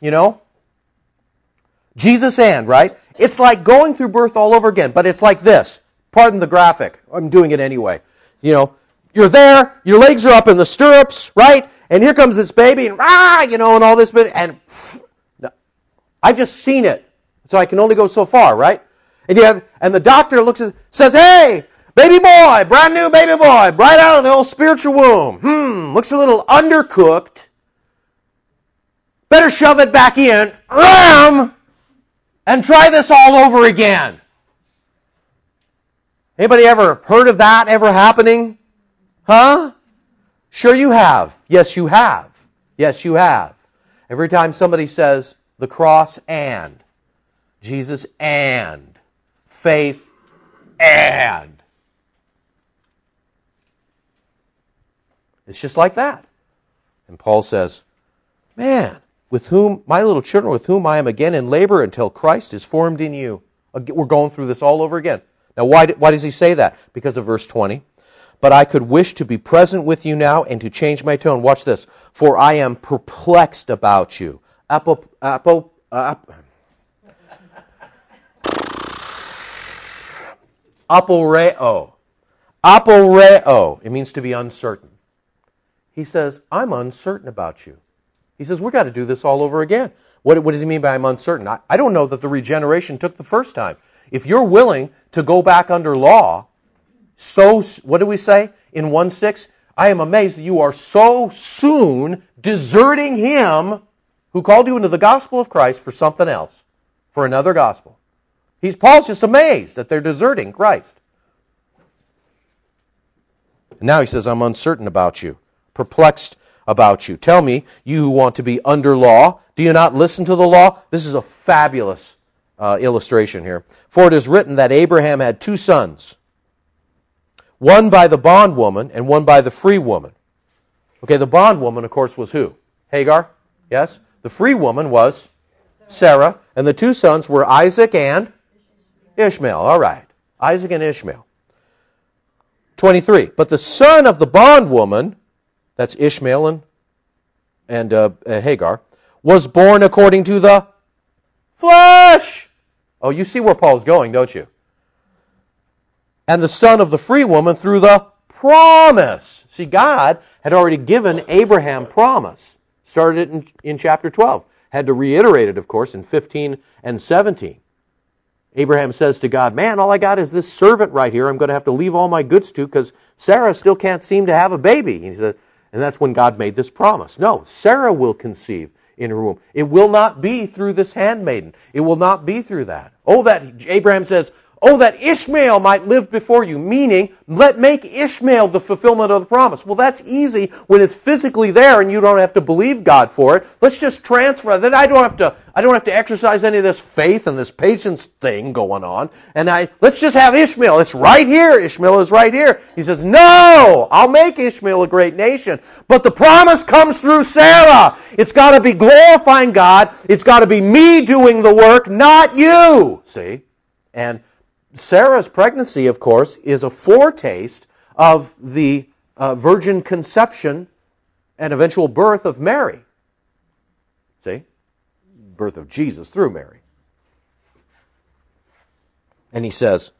Jesus and, right? It's like going through birth all over again, but it's like this. Pardon the graphic. I'm doing it anyway. You're there, your legs are up in the stirrups, right? And here comes this baby, and and all this bit, and I've just seen it, so I can only go so far, right? And the doctor says, hey, baby boy, brand new baby boy, right out of the old spiritual womb. Looks a little undercooked. Better shove it back in, and try this all over again. Anybody ever heard of that ever happening? Huh? Sure you have. Yes, you have. Yes, you have. Every time somebody says, the cross and, Jesus and, faith and. It's just like that. And Paul says, man, my little children with whom I am again in labor until Christ is formed in you. We're going through this all over again. Now, why does he say that? Because of verse 20. But I could wish to be present with you now and to change my tone. Watch this. For I am perplexed about you. Aporeo. Aporeo. It means to be uncertain. He says, I'm uncertain about you. He says, we've got to do this all over again. What does he mean by I'm uncertain? I don't know that the regeneration took the first time. If you're willing to go back under law, what do we say in 1:6? I am amazed that you are so soon deserting him who called you into the gospel of Christ for something else, for another gospel. Paul's just amazed that they're deserting Christ. And now he says, I'm uncertain about you, perplexed about you. Tell me, you who want to be under law, do you not listen to the law? This is a fabulous illustration here. For it is written that Abraham had two sons, one by the bondwoman and one by the free woman. Okay, the bondwoman, of course, was who? Hagar? Yes? The free woman was Sarah, and the two sons were Isaac and Ishmael. All right, Isaac and Ishmael. 23. But the son of the bondwoman, that's Ishmael and Hagar, was born according to the flesh. Oh, you see where Paul's going, don't you? And the son of the free woman through the promise. See, God had already given Abraham promise. Started it in chapter 12. Had to reiterate it, of course, in 15 and 17. Abraham says to God, man, all I got is this servant right here I'm going to have to leave all my goods to because Sarah still can't seem to have a baby. He said, and that's when God made this promise. No, Sarah will conceive in her womb. It will not be through this handmaiden. It will not be through that. Abraham says, that Ishmael might live before you, meaning make Ishmael the fulfillment of the promise. Well, that's easy when it's physically there and you don't have to believe God for it. Let's just transfer that. I don't have to exercise any of this faith and this patience thing going on. And let's just have Ishmael. It's right here. Ishmael is right here. He says, no, I'll make Ishmael a great nation. But the promise comes through Sarah. It's got to be glorifying God. It's got to be me doing the work, not you. See? And Sarah's pregnancy, of course, is a foretaste of the virgin conception and eventual birth of Mary. See? Birth of Jesus through Mary. And he says,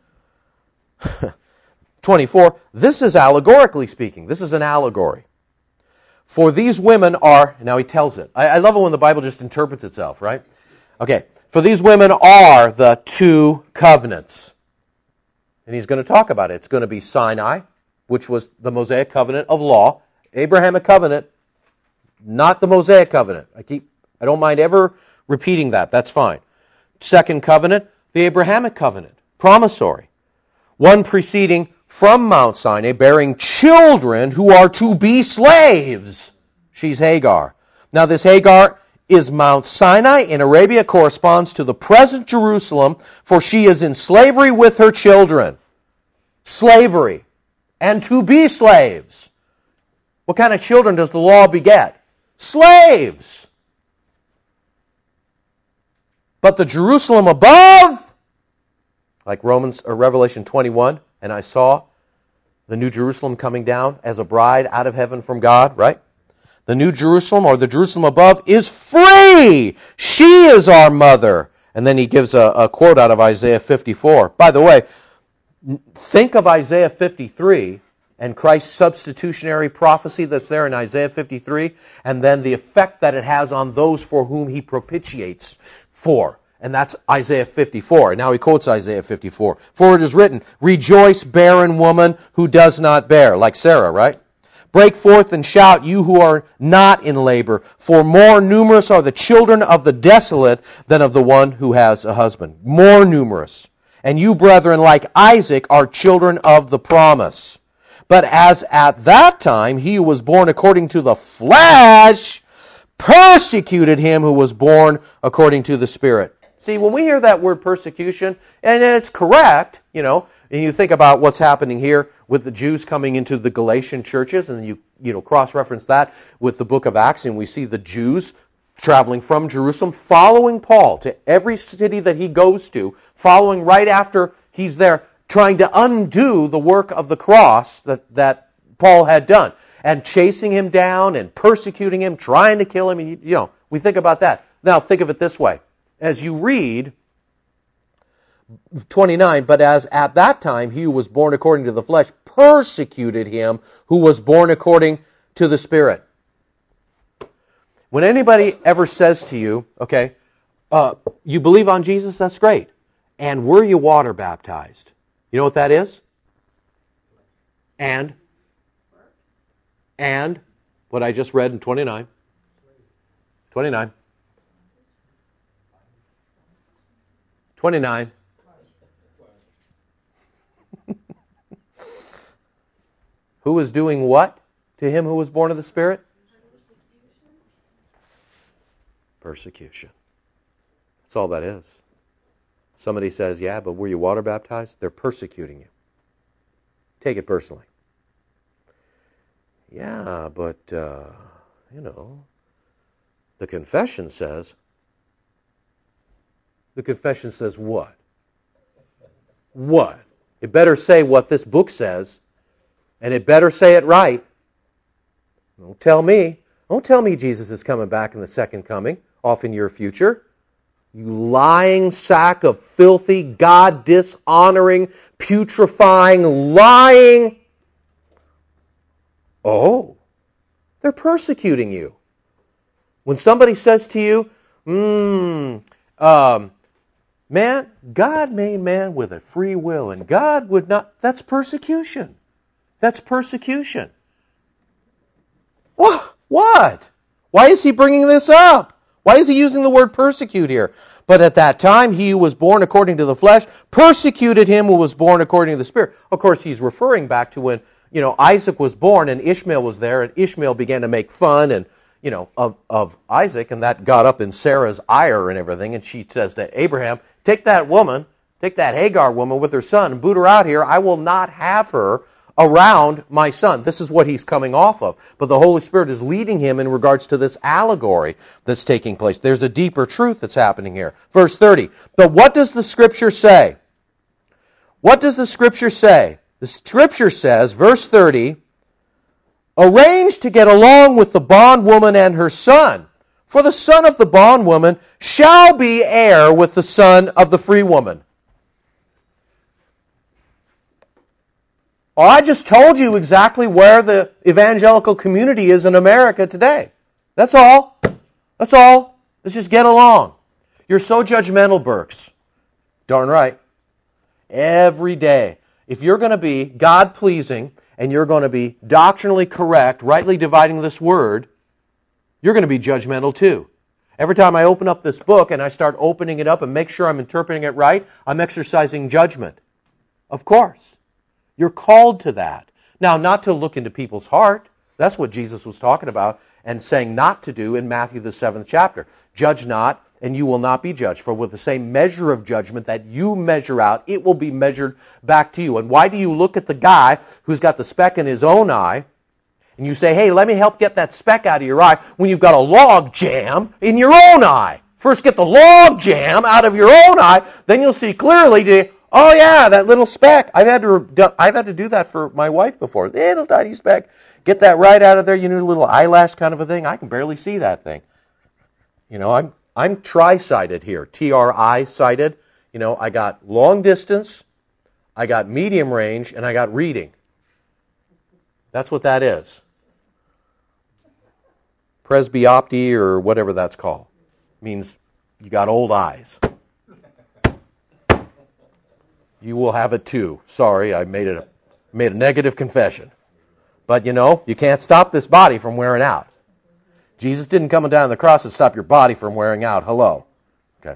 24, this is allegorically speaking. This is an allegory. For these women are, now he tells it. I love it when the Bible just interprets itself, right? Okay, for these women are the two covenants. And he's going to talk about it. It's going to be Sinai, which was the Mosaic covenant of law. Abrahamic covenant, not the Mosaic covenant. I don't mind ever repeating that. That's fine. Second covenant, the Abrahamic covenant, promissory. One proceeding from Mount Sinai, bearing children who are to be slaves. She's Hagar. Now this Hagar is Mount Sinai in Arabia, corresponds to the present Jerusalem, for she is in slavery with her children. Slavery. And to be slaves. What kind of children does the law beget? Slaves. But the Jerusalem above, like Revelation 21, and I saw the New Jerusalem coming down as a bride out of heaven from God, right? The New Jerusalem, or the Jerusalem above, is free. She is our mother. And then he gives a quote out of Isaiah 54. By the way, think of Isaiah 53 and Christ's substitutionary prophecy that's there in Isaiah 53, and then the effect that it has on those for whom he propitiates for. And that's Isaiah 54. And now he quotes Isaiah 54. For it is written, rejoice, barren woman who does not bear. Like Sarah, right? Break forth and shout, you who are not in labor, for more numerous are the children of the desolate than of the one who has a husband. More numerous. And you, brethren, like Isaac, are children of the promise. But as at that time he who was born according to the flesh persecuted him who was born according to the Spirit. See, when we hear that word persecution, and it's correct, and you think about what's happening here with the Jews coming into the Galatian churches, and you cross-reference that with the book of Acts, and we see the Jews traveling from Jerusalem, following Paul to every city that he goes to, following right after he's there, trying to undo the work of the cross that Paul had done, and chasing him down and persecuting him, trying to kill him. We think about that. Now, think of it this way. As you read 29, but as at that time he who was born according to the flesh persecuted him who was born according to the Spirit. When anybody ever says to you, okay, you believe on Jesus, that's great. And were you water baptized? You know what that is? And what I just read in 29. 29. 29. Who is doing what to him who was born of the Spirit? Persecution. That's all that is. Somebody says, yeah, but were you water baptized? They're persecuting you. Take it personally. Yeah, but, the confession says... The confession says what? What? It better say what this book says, and it better say it right. Don't tell me Jesus is coming back in the second coming, off in your future. You lying sack of filthy, God-dishonoring, putrefying, lying. Oh, they're persecuting you. When somebody says to you, man, God made man with a free will, and God would not... That's persecution. That's persecution. What? Why is he bringing this up? Why is he using the word persecute here? But at that time, he who was born according to the flesh persecuted him who was born according to the Spirit. Of course, he's referring back to when, Isaac was born and Ishmael was there, and Ishmael began to make fun and of Isaac, and that got up in Sarah's ire and everything, and she says to Abraham, take that Hagar woman with her son, and boot her out here. I will not have her around my son. This is what he's coming off of. But the Holy Spirit is leading him in regards to this allegory that's taking place. There's a deeper truth that's happening here. Verse 30. But what does the Scripture say? What does the Scripture say? The Scripture says, verse 30, arranged to get along with the bondwoman and her son. For the son of the bondwoman shall be heir with the son of the free woman. Well, I just told you exactly where the evangelical community is in America today. That's all. That's all. Let's just get along. You're so judgmental, Burks. Darn right. Every day. If you're going to be God-pleasing and you're going to be doctrinally correct, rightly dividing this word, you're going to be judgmental too. Every time I open up this book and I start opening it up and make sure I'm interpreting it right, I'm exercising judgment. Of course. You're called to that. Now, not to look into people's heart. That's what Jesus was talking about and saying not to do in Matthew the 7th chapter. Judge not, and you will not be judged. For with the same measure of judgment that you measure out, it will be measured back to you. And why do you look at the guy who's got the speck in his own eye, and you say, hey, let me help get that speck out of your eye, when you've got a log jam in your own eye? First get the log jam out of your own eye, then you'll see clearly, oh yeah, that little speck. I've had to do that for my wife before. Little tiny speck. Get that right out of there. You know, a little eyelash kind of a thing. I can barely see that thing. You know, I'm tri-sighted here. Tri-sighted. You know, I got long distance, I got medium range, and I got reading. That's what that is. Presbyopty or whatever that's called. Means you got old eyes. You will have it too. Sorry, I made a negative confession. But you know, you can't stop this body from wearing out. Jesus didn't come down on the cross to stop your body from wearing out. Hello. Okay.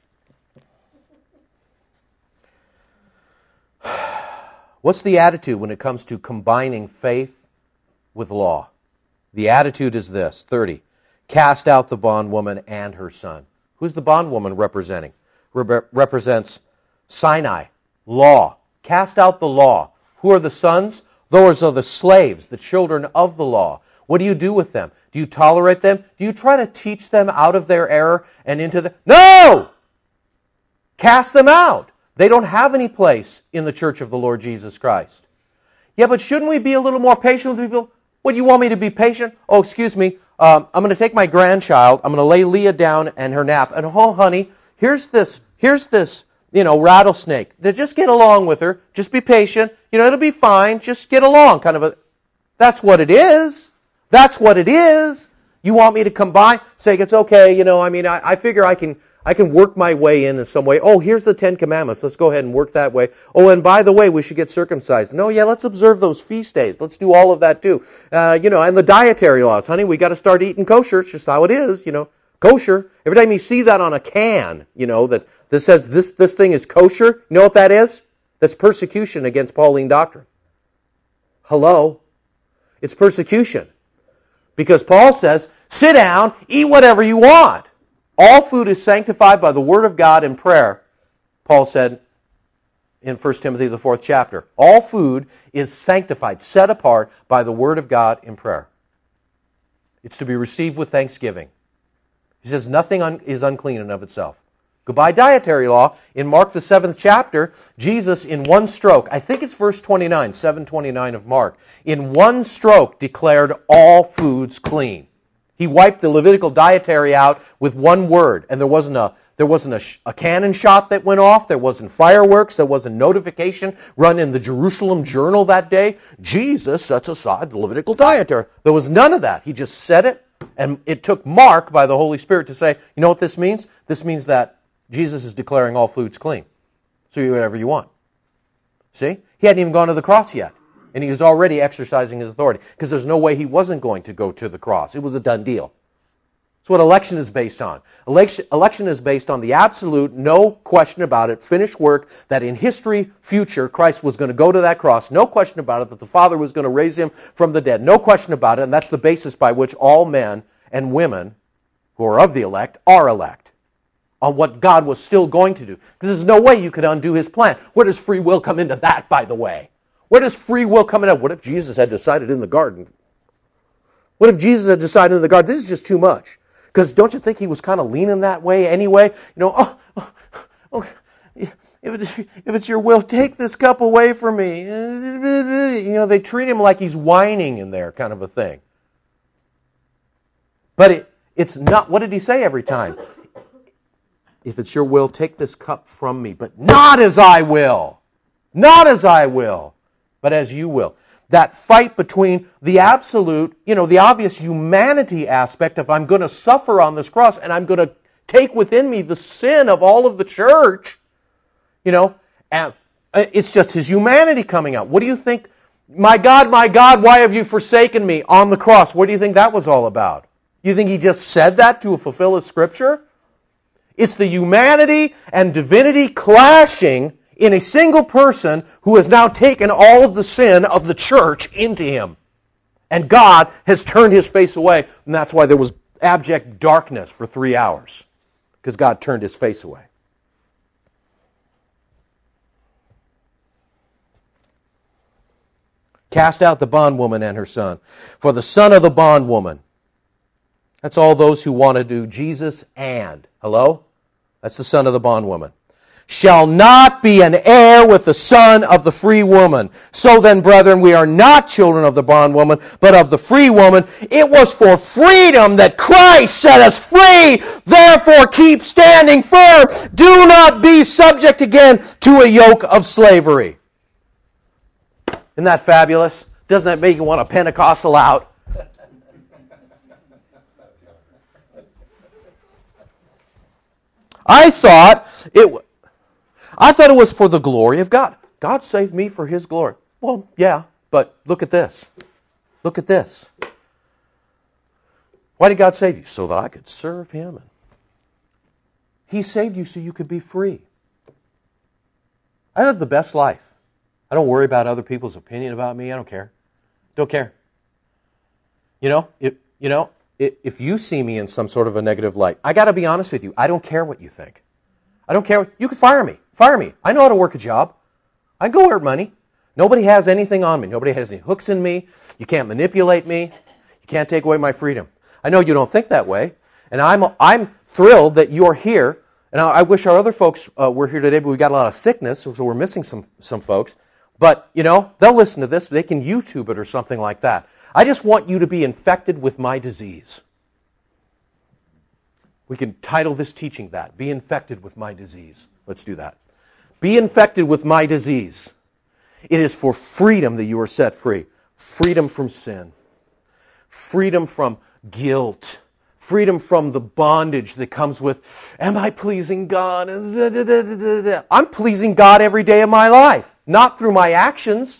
What's the attitude when it comes to combining faith with law? The attitude is this, 30. Cast out the bondwoman and her son. Who's the bondwoman representing? Represents Sinai, law. Cast out the law. Who are the sons? Those are the slaves, the children of the law. What do you do with them? Do you tolerate them? Do you try to teach them out of their error and into the... No! Cast them out. They don't have any place in the church of the Lord Jesus Christ. Yeah, but shouldn't we be a little more patient with people? What, do you want me to be patient? Oh, excuse me. I'm going to take my grandchild. I'm going to lay Leah down and her nap. And oh, honey, here's this, rattlesnake. Just get along with her. Just be patient. It'll be fine. Just get along. That's what it is. That's what it is. You want me to combine? Say it's okay. I figure I can work my way in some way. Oh, here's the 10 Commandments. Let's go ahead and work that way. Oh, and by the way, we should get circumcised. No, yeah, let's observe those feast days. Let's do all of that too. And the dietary laws. Honey, we got to start eating kosher. It's just how it is, Kosher. Every time you see that on a can, that says this thing is kosher, you know what that is? That's persecution against Pauline doctrine. Hello? It's persecution. Because Paul says, sit down, eat whatever you want. All food is sanctified by the Word of God and prayer, Paul said in 1 Timothy, the 4th chapter. All food is sanctified, set apart by the Word of God in prayer. It's to be received with thanksgiving. He says nothing is unclean in of itself. Goodbye dietary law. In Mark the 7th chapter, Jesus in one stroke, I think it's verse 29, 7:29 of Mark, in one stroke declared all foods clean. He wiped the Levitical dietary out with one word, and there wasn't a cannon shot that went off, there wasn't fireworks, there wasn't notification run in the Jerusalem Journal that day. Jesus sets aside the Levitical dietary. There was none of that. He just said it, and it took Mark by the Holy Spirit to say, you know what this means? This means that Jesus is declaring all foods clean. So you do whatever you want. See? He hadn't even gone to the cross yet. And he was already exercising his authority. Because there's no way he wasn't going to go to the cross. It was a done deal. That's what election is based on. Election is based on the absolute, no question about it, finished work that in history, future, Christ was going to go to that cross. No question about it, that the Father was going to raise him from the dead. No question about it, and that's the basis by which all men and women who are of the elect are elect. On what God was still going to do. Because there's no way you could undo his plan. Where does free will come into that, by the way? Where does free will come into that? What if Jesus had decided in the garden? What if Jesus had decided in the garden? This is just too much. Because don't you think he was kind of leaning that way anyway? if it's your will, take this cup away from me. They treat him like he's whining in there, kind of a thing. But it's not. What did he say every time? If it's your will, take this cup from me, but not as I will. Not as I will, but as you will. That fight between the absolute, the obvious humanity aspect of I'm going to suffer on this cross and I'm going to take within me the sin of all of the church, and it's just his humanity coming out. What do you think? My God, why have you forsaken me on the cross? What do you think that was all about? You think he just said that to fulfill his scripture? It's the humanity and divinity clashing in a single person who has now taken all of the sin of the church into him. And God has turned his face away, and that's why there was abject darkness for 3 hours, because God turned his face away. Cast out the bondwoman and her son. For the son of the bondwoman, that's all those who want to do Jesus and. Hello? That's the son of the bondwoman. Shall not be an heir with the son of the free woman. So then, brethren, we are not children of the bondwoman, but of the free woman. It was for freedom that Christ set us free. Therefore, keep standing firm. Do not be subject again to a yoke of slavery. Isn't that fabulous? Doesn't that make you want a Pentecostal out? I thought it was for the glory of God. God saved me for his glory. Well, yeah, but look at this. Look at this. Why did God save you? So that I could serve him. He saved you so you could be free. I live the best life. I don't worry about other people's opinion about me. I don't care. Don't care. If you see me in some sort of a negative light, I got to be honest with you. I don't care what you think. I don't care. You can fire me. Fire me. I know how to work a job. I can go earn money. Nobody has anything on me. Nobody has any hooks in me. You can't manipulate me. You can't take away my freedom. I know you don't think that way, and I'm thrilled that you're here. And I wish our other folks were here today, but we got a lot of sickness, so we're missing some folks. But they'll listen to this. They can YouTube it or something like that. I just want you to be infected with my disease. We can title this teaching that. Be infected with my disease. Let's do that. Be infected with my disease. It is for freedom that you are set free. Freedom from sin. Freedom from guilt. Freedom from the bondage that comes with, am I pleasing God? I'm pleasing God every day of my life. Not through my actions,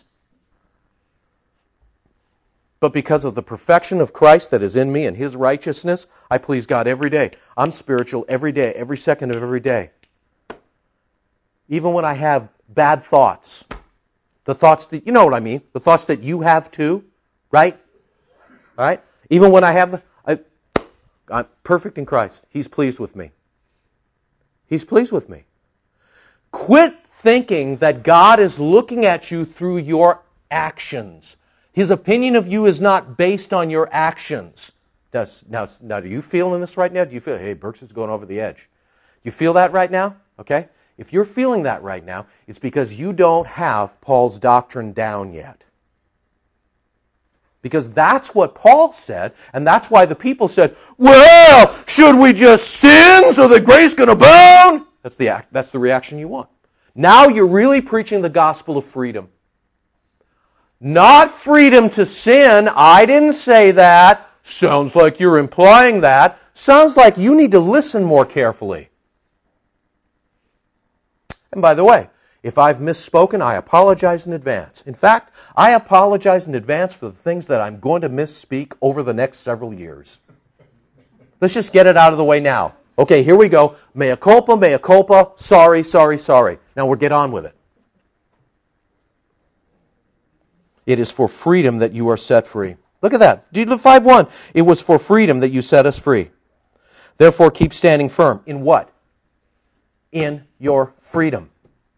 but because of the perfection of Christ that is in me and his righteousness, I please God every day. I'm spiritual every day, every second of every day. Even when I have bad thoughts. The thoughts that, you know what I mean, the thoughts that you have too, right? Right? Even when I have, I'm perfect in Christ. He's pleased with me. He's pleased with me. Quit thinking that God is looking at you through your actions. His opinion of you is not based on your actions. Now, do you feel in this right now? Do you feel, hey, Burks is going over the edge? Do you feel that right now? Okay? If you're feeling that right now, it's because you don't have Paul's doctrine down yet. Because that's what Paul said, and that's why the people said, well, should we just sin so that grace can abound? That's the reaction you want. Now you're really preaching the gospel of freedom. Not freedom to sin. I didn't say that. Sounds like you're implying that. Sounds like you need to listen more carefully. And by the way, if I've misspoken, I apologize in advance. In fact, I apologize in advance for the things that I'm going to misspeak over the next several years. Let's just get it out of the way now. Okay, here we go. Mea culpa, sorry, sorry, sorry. Now we'll get on with it. It is for freedom that you are set free. Look at that. Deuteronomy 5:1. It was for freedom that you set us free. Therefore, keep standing firm. In what? In your freedom.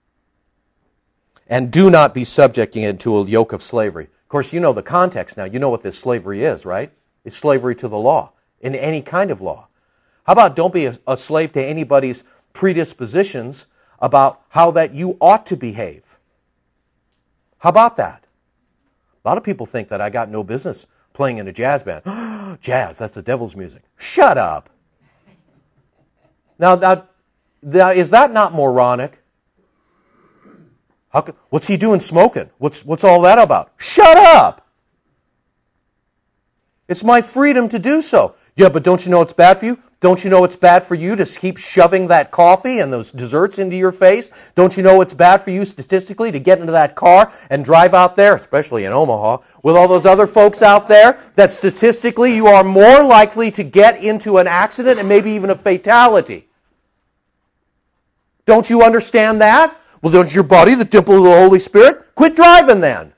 And do not be subjecting it to a yoke of slavery. Of course, you know the context now. You know what this slavery is, right? It's slavery to the law, in any kind of law. How about don't be a slave to anybody's predispositions about how that you ought to behave. How about that? A lot of people think that I got no business playing in a jazz band. Jazz, that's the devil's music. Shut up. Now, is that not moronic? What's he doing smoking? What's all that about? Shut up! It's my freedom to do so. Yeah, but don't you know it's bad for you? Don't you know it's bad for you to keep shoving that coffee and those desserts into your face? Don't you know it's bad for you statistically to get into that car and drive out there, especially in Omaha, with all those other folks out there, that statistically you are more likely to get into an accident and maybe even a fatality? Don't you understand that? Well, don't your body, the temple of the Holy Spirit? Quit driving then.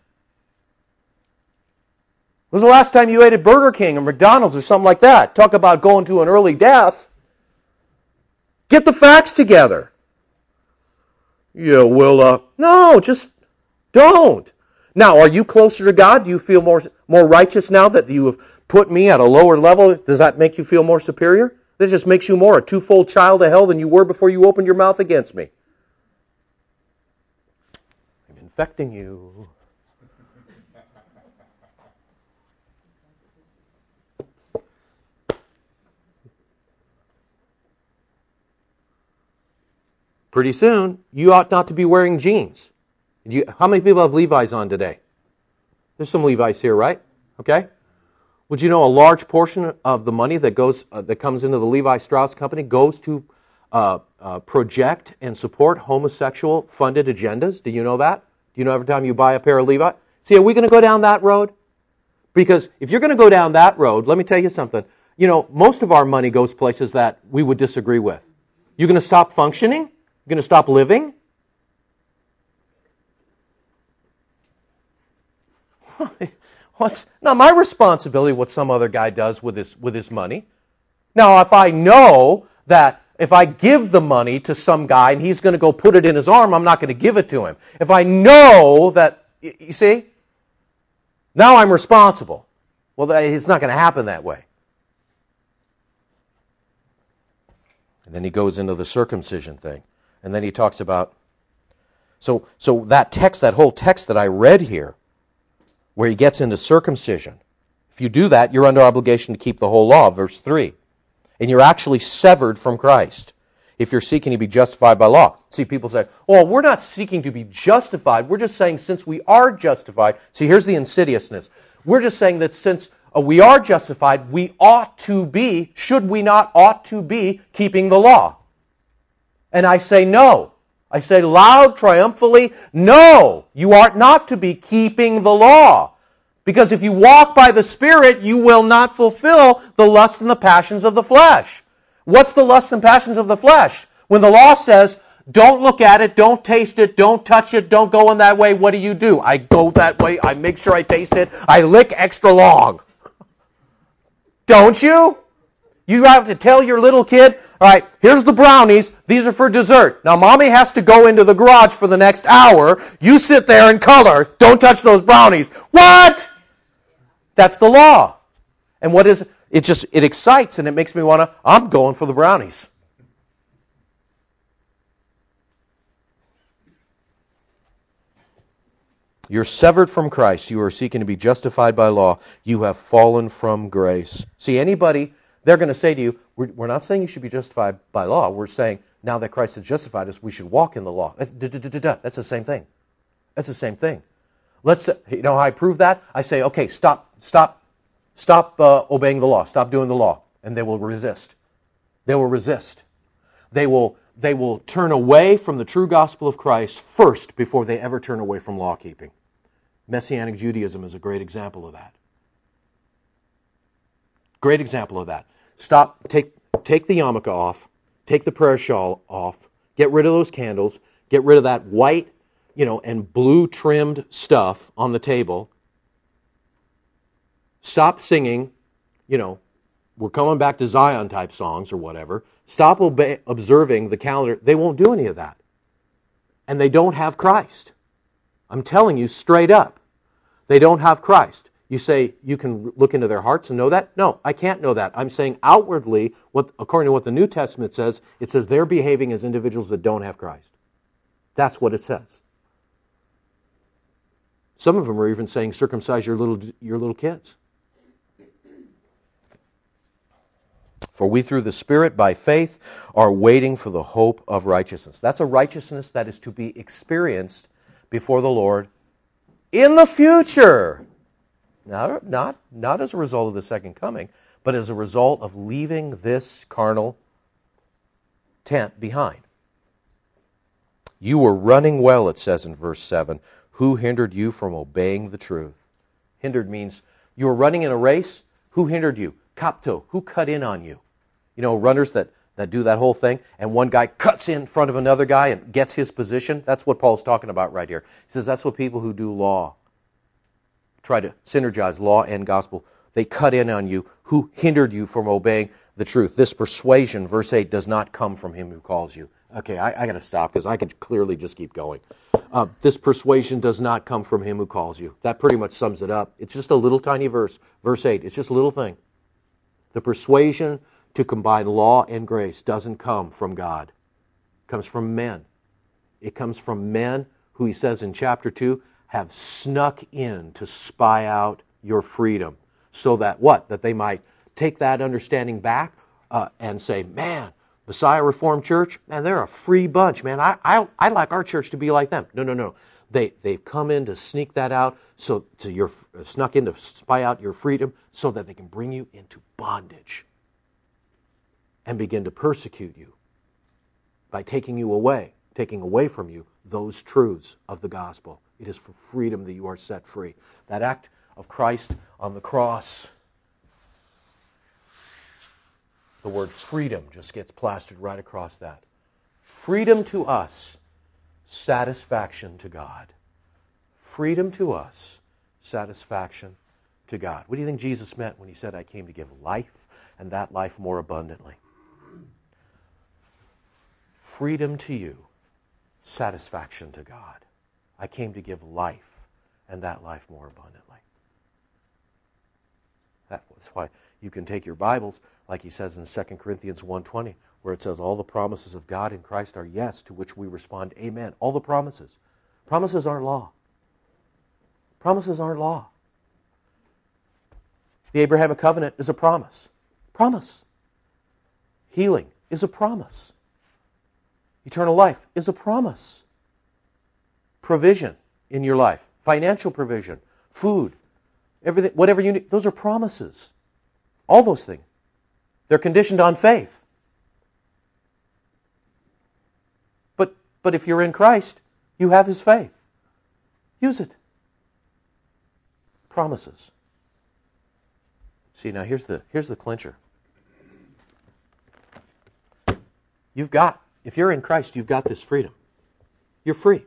When was the last time you ate at Burger King or McDonald's or something like that? Talk about going to an early death. Get the facts together. Yeah, well, no, just don't. Now, are you closer to God? Do you feel more righteous now that you have put me at a lower level? Does that make you feel more superior? That just makes you more a twofold child of hell than you were before you opened your mouth against me. I'm infecting you. Pretty soon, you ought not to be wearing jeans. How many people have Levi's on today? There's some Levi's here, right? Okay. Would you know a large portion of the money that comes into the Levi Strauss Company goes to project and support homosexual funded agendas? Do you know that? Do you know every time you buy a pair of Levi? See, are we going to go down that road? Because if you're going to go down that road, let me tell you something. You know, most of our money goes places that we would disagree with. You're going to stop functioning? You're going to stop living? What's not my responsibility what some other guy does with his money. Now, if I know that if I give the money to some guy and he's going to go put it in his arm, I'm not going to give it to him. If I know that, you see, now I'm responsible. Well, it's not going to happen that way. And then he goes into the circumcision thing. And then he talks about, so that text, that whole text that I read here, where he gets into circumcision, if you do that, you're under obligation to keep the whole law, verse 3. And you're actually severed from Christ if you're seeking to be justified by law. See, people say, well, we're not seeking to be justified. We're just saying since we are justified. See, here's the insidiousness. We're just saying that since we are justified, we ought to be, should we not ought to be, keeping the law. And I say no. I say loud, triumphantly, no, you ought not to be keeping the law. Because if you walk by the Spirit, you will not fulfill the lusts and the passions of the flesh. What's the lusts and passions of the flesh? When the law says, don't look at it, don't taste it, don't touch it, don't go in that way, what do? I go that way, I make sure I taste it, I lick extra long. Don't you? You have to tell your little kid, all right, here's the brownies, these are for dessert. Now, Mommy has to go into the garage for the next hour. You sit there and color. Don't touch those brownies. What? That's the law. And what is it? It excites and it makes me want to, I'm going for the brownies. You're severed from Christ. You are seeking to be justified by law. You have fallen from grace. See, anybody, they're going to say to you, we're not saying you should be justified by law. We're saying now that Christ has justified us, we should walk in the law. That's the same thing. That's the same thing. You know how I prove that? I say, okay, stop obeying the law. Stop doing the law. And they will resist. They will resist. They will turn away from the true gospel of Christ first before they ever turn away from law keeping. Messianic Judaism is a great example of that. Great example of that. Take the yarmulke off, take the prayer shawl off, get rid of those candles, get rid of that white, and blue trimmed stuff on the table. Stop singing, we're coming back to Zion type songs or whatever. Stop observing the calendar. They won't do any of that. And they don't have Christ. I'm telling you straight up. They don't have Christ. You say you can look into their hearts and know that? No, I can't know that. I'm saying outwardly, according to what the New Testament says, it says they're behaving as individuals that don't have Christ. That's what it says. Some of them are even saying circumcise your little kids. For we through the Spirit by faith are waiting for the hope of righteousness. That's a righteousness that is to be experienced before the Lord in the future. Not as a result of the second coming, but as a result of leaving this carnal tent behind. You were running well, it says in verse 7. Who hindered you from obeying the truth? Hindered means you were running in a race. Who hindered you? Kapto. Who cut in on you? You know, runners that do that whole thing, and one guy cuts in front of another guy and gets his position. That's what Paul's talking about right here. He says that's what people who do law try to synergize law and gospel. They cut in on you. Who hindered you from obeying the truth? This persuasion, verse 8, does not come from him who calls you. Okay, I got to stop because I could clearly just keep going. This persuasion does not come from him who calls you. That pretty much sums it up. It's just a little tiny verse. Verse 8, it's just a little thing. The persuasion to combine law and grace doesn't come from God. It comes from men. It comes from men who, he says in chapter 2, have snuck in to spy out your freedom. So that what? That they might take that understanding back and say, man, Messiah Reformed Church, man, they're a free bunch, man. I'd like our church to be like them. No. They've come in to sneak that out, snuck in to spy out your freedom so that they can bring you into bondage and begin to persecute you by taking away from you those truths of the gospel. It is for freedom that you are set free. That act of Christ on the cross, the word freedom just gets plastered right across that. Freedom to us, satisfaction to God. Freedom to us, satisfaction to God. What do you think Jesus meant when he said, I came to give life, and that life more abundantly? Freedom to you, satisfaction to God. I came to give life, and that life more abundantly. That's why you can take your Bibles, like he says in 2 Corinthians 1:20, where it says all the promises of God in Christ are yes, to which we respond, amen. All the promises. Promises aren't law. Promises aren't law. The Abrahamic covenant is a promise. Promise. Healing is a promise. Eternal life is a promise. Provision in your life, financial provision, food, everything, whatever you need, those are promises. All those things. They're conditioned on faith. But if you're in Christ, you have his faith. Use it. Promises. See, now here's the clincher. If you're in Christ, you've got this freedom. You're free.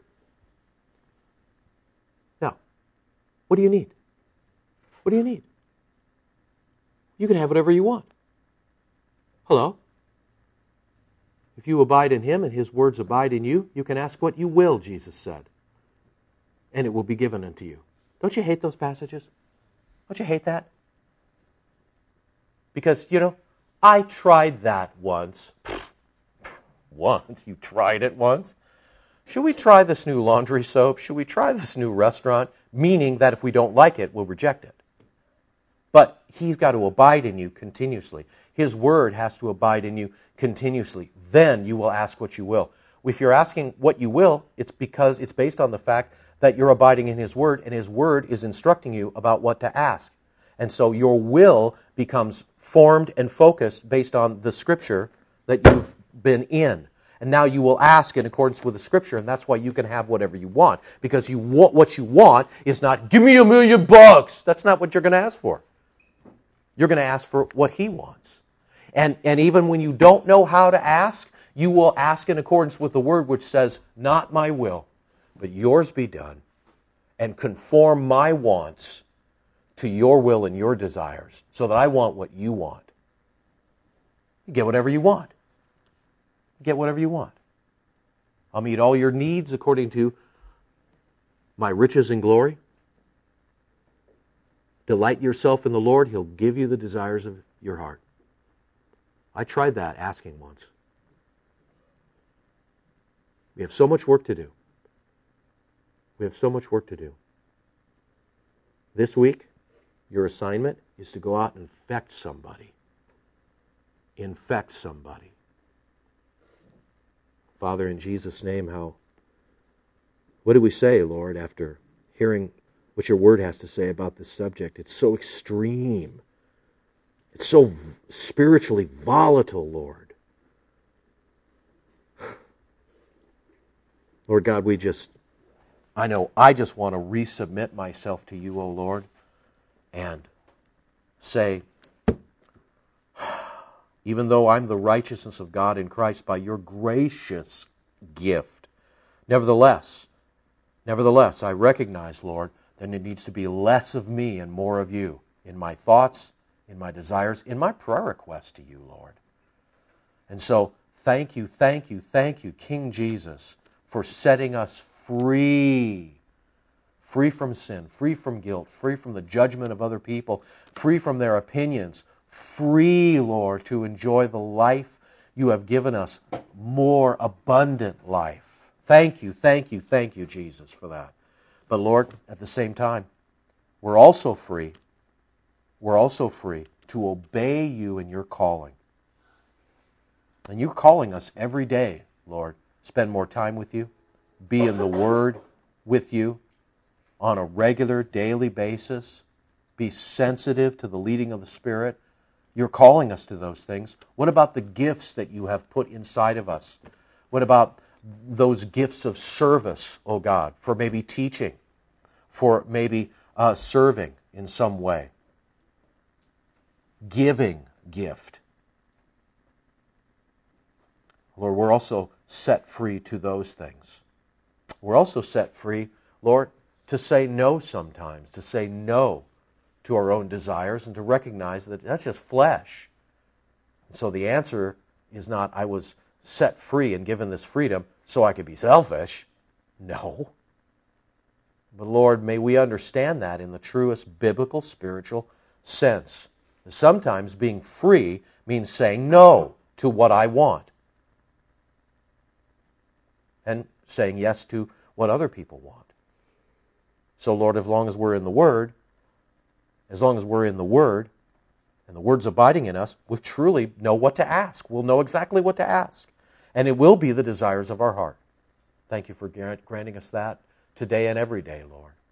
Now, what do you need? What do you need? You can have whatever you want. Hello? If you abide in him and his words abide in you, you can ask what you will, Jesus said, and it will be given unto you. Don't you hate those passages? Don't you hate that? Because, I tried that once. Once? You tried it once? Should we try this new laundry soap? Should we try this new restaurant? Meaning that if we don't like it, we'll reject it. But he's got to abide in you continuously. His word has to abide in you continuously. Then you will ask what you will. If you're asking what you will, it's because it's based on the fact that you're abiding in his word, and his word is instructing you about what to ask. And so your will becomes formed and focused based on the scripture that you've been in. And now you will ask in accordance with the scripture, and that's why you can have whatever you want. Because what you want is not, give me $1 million. That's not what you're going to ask for. You're going to ask for what he wants. And even when you don't know how to ask, you will ask in accordance with the word which says, not my will, but yours be done, and conform my wants to your will and your desires, so that I want what you want. You get whatever you want. Get whatever you want. I'll meet all your needs according to my riches and glory. Delight yourself in the Lord. He'll give you the desires of your heart. I tried that asking once. We have so much work to do. We have so much work to do. This week, your assignment is to go out and infect somebody. Infect somebody. Father, in Jesus' name, what do we say, Lord, after hearing what your word has to say about this subject? It's so extreme. It's so spiritually volatile, Lord. Lord God, I just want to resubmit myself to you, O Lord, and say, even though I'm the righteousness of God in Christ by your gracious gift, nevertheless, I recognize, Lord, that it needs to be less of me and more of you in my thoughts, in my desires, in my prayer requests to you, Lord. And so, thank you, King Jesus, for setting us free. Free from sin, free from guilt, free from the judgment of other people, free from their opinions, free, Lord, to enjoy the life you have given us, more abundant life. Thank you, Jesus, for that. But Lord, at the same time, we're also free to obey you in your calling. And you're calling us every day, Lord, spend more time with you, be in the Word with you on a regular, daily basis, be sensitive to the leading of the Spirit. You're calling us to those things. What about the gifts that you have put inside of us? What about those gifts of service, oh God, for maybe teaching, for maybe serving in some way? Giving gift. Lord, we're also set free to those things. We're also set free, Lord, to say no sometimes, to say no to our own desires and to recognize that that's just flesh. And so the answer is not, I was set free and given this freedom so I could be selfish. No. But Lord, may we understand that in the truest biblical, spiritual sense. Sometimes being free means saying no to what I want and saying yes to what other people want. So, Lord, as long as we're in the Word, and the Word's abiding in us, we'll truly know what to ask. We'll know exactly what to ask. And it will be the desires of our heart. Thank you for granting us that today and every day, Lord.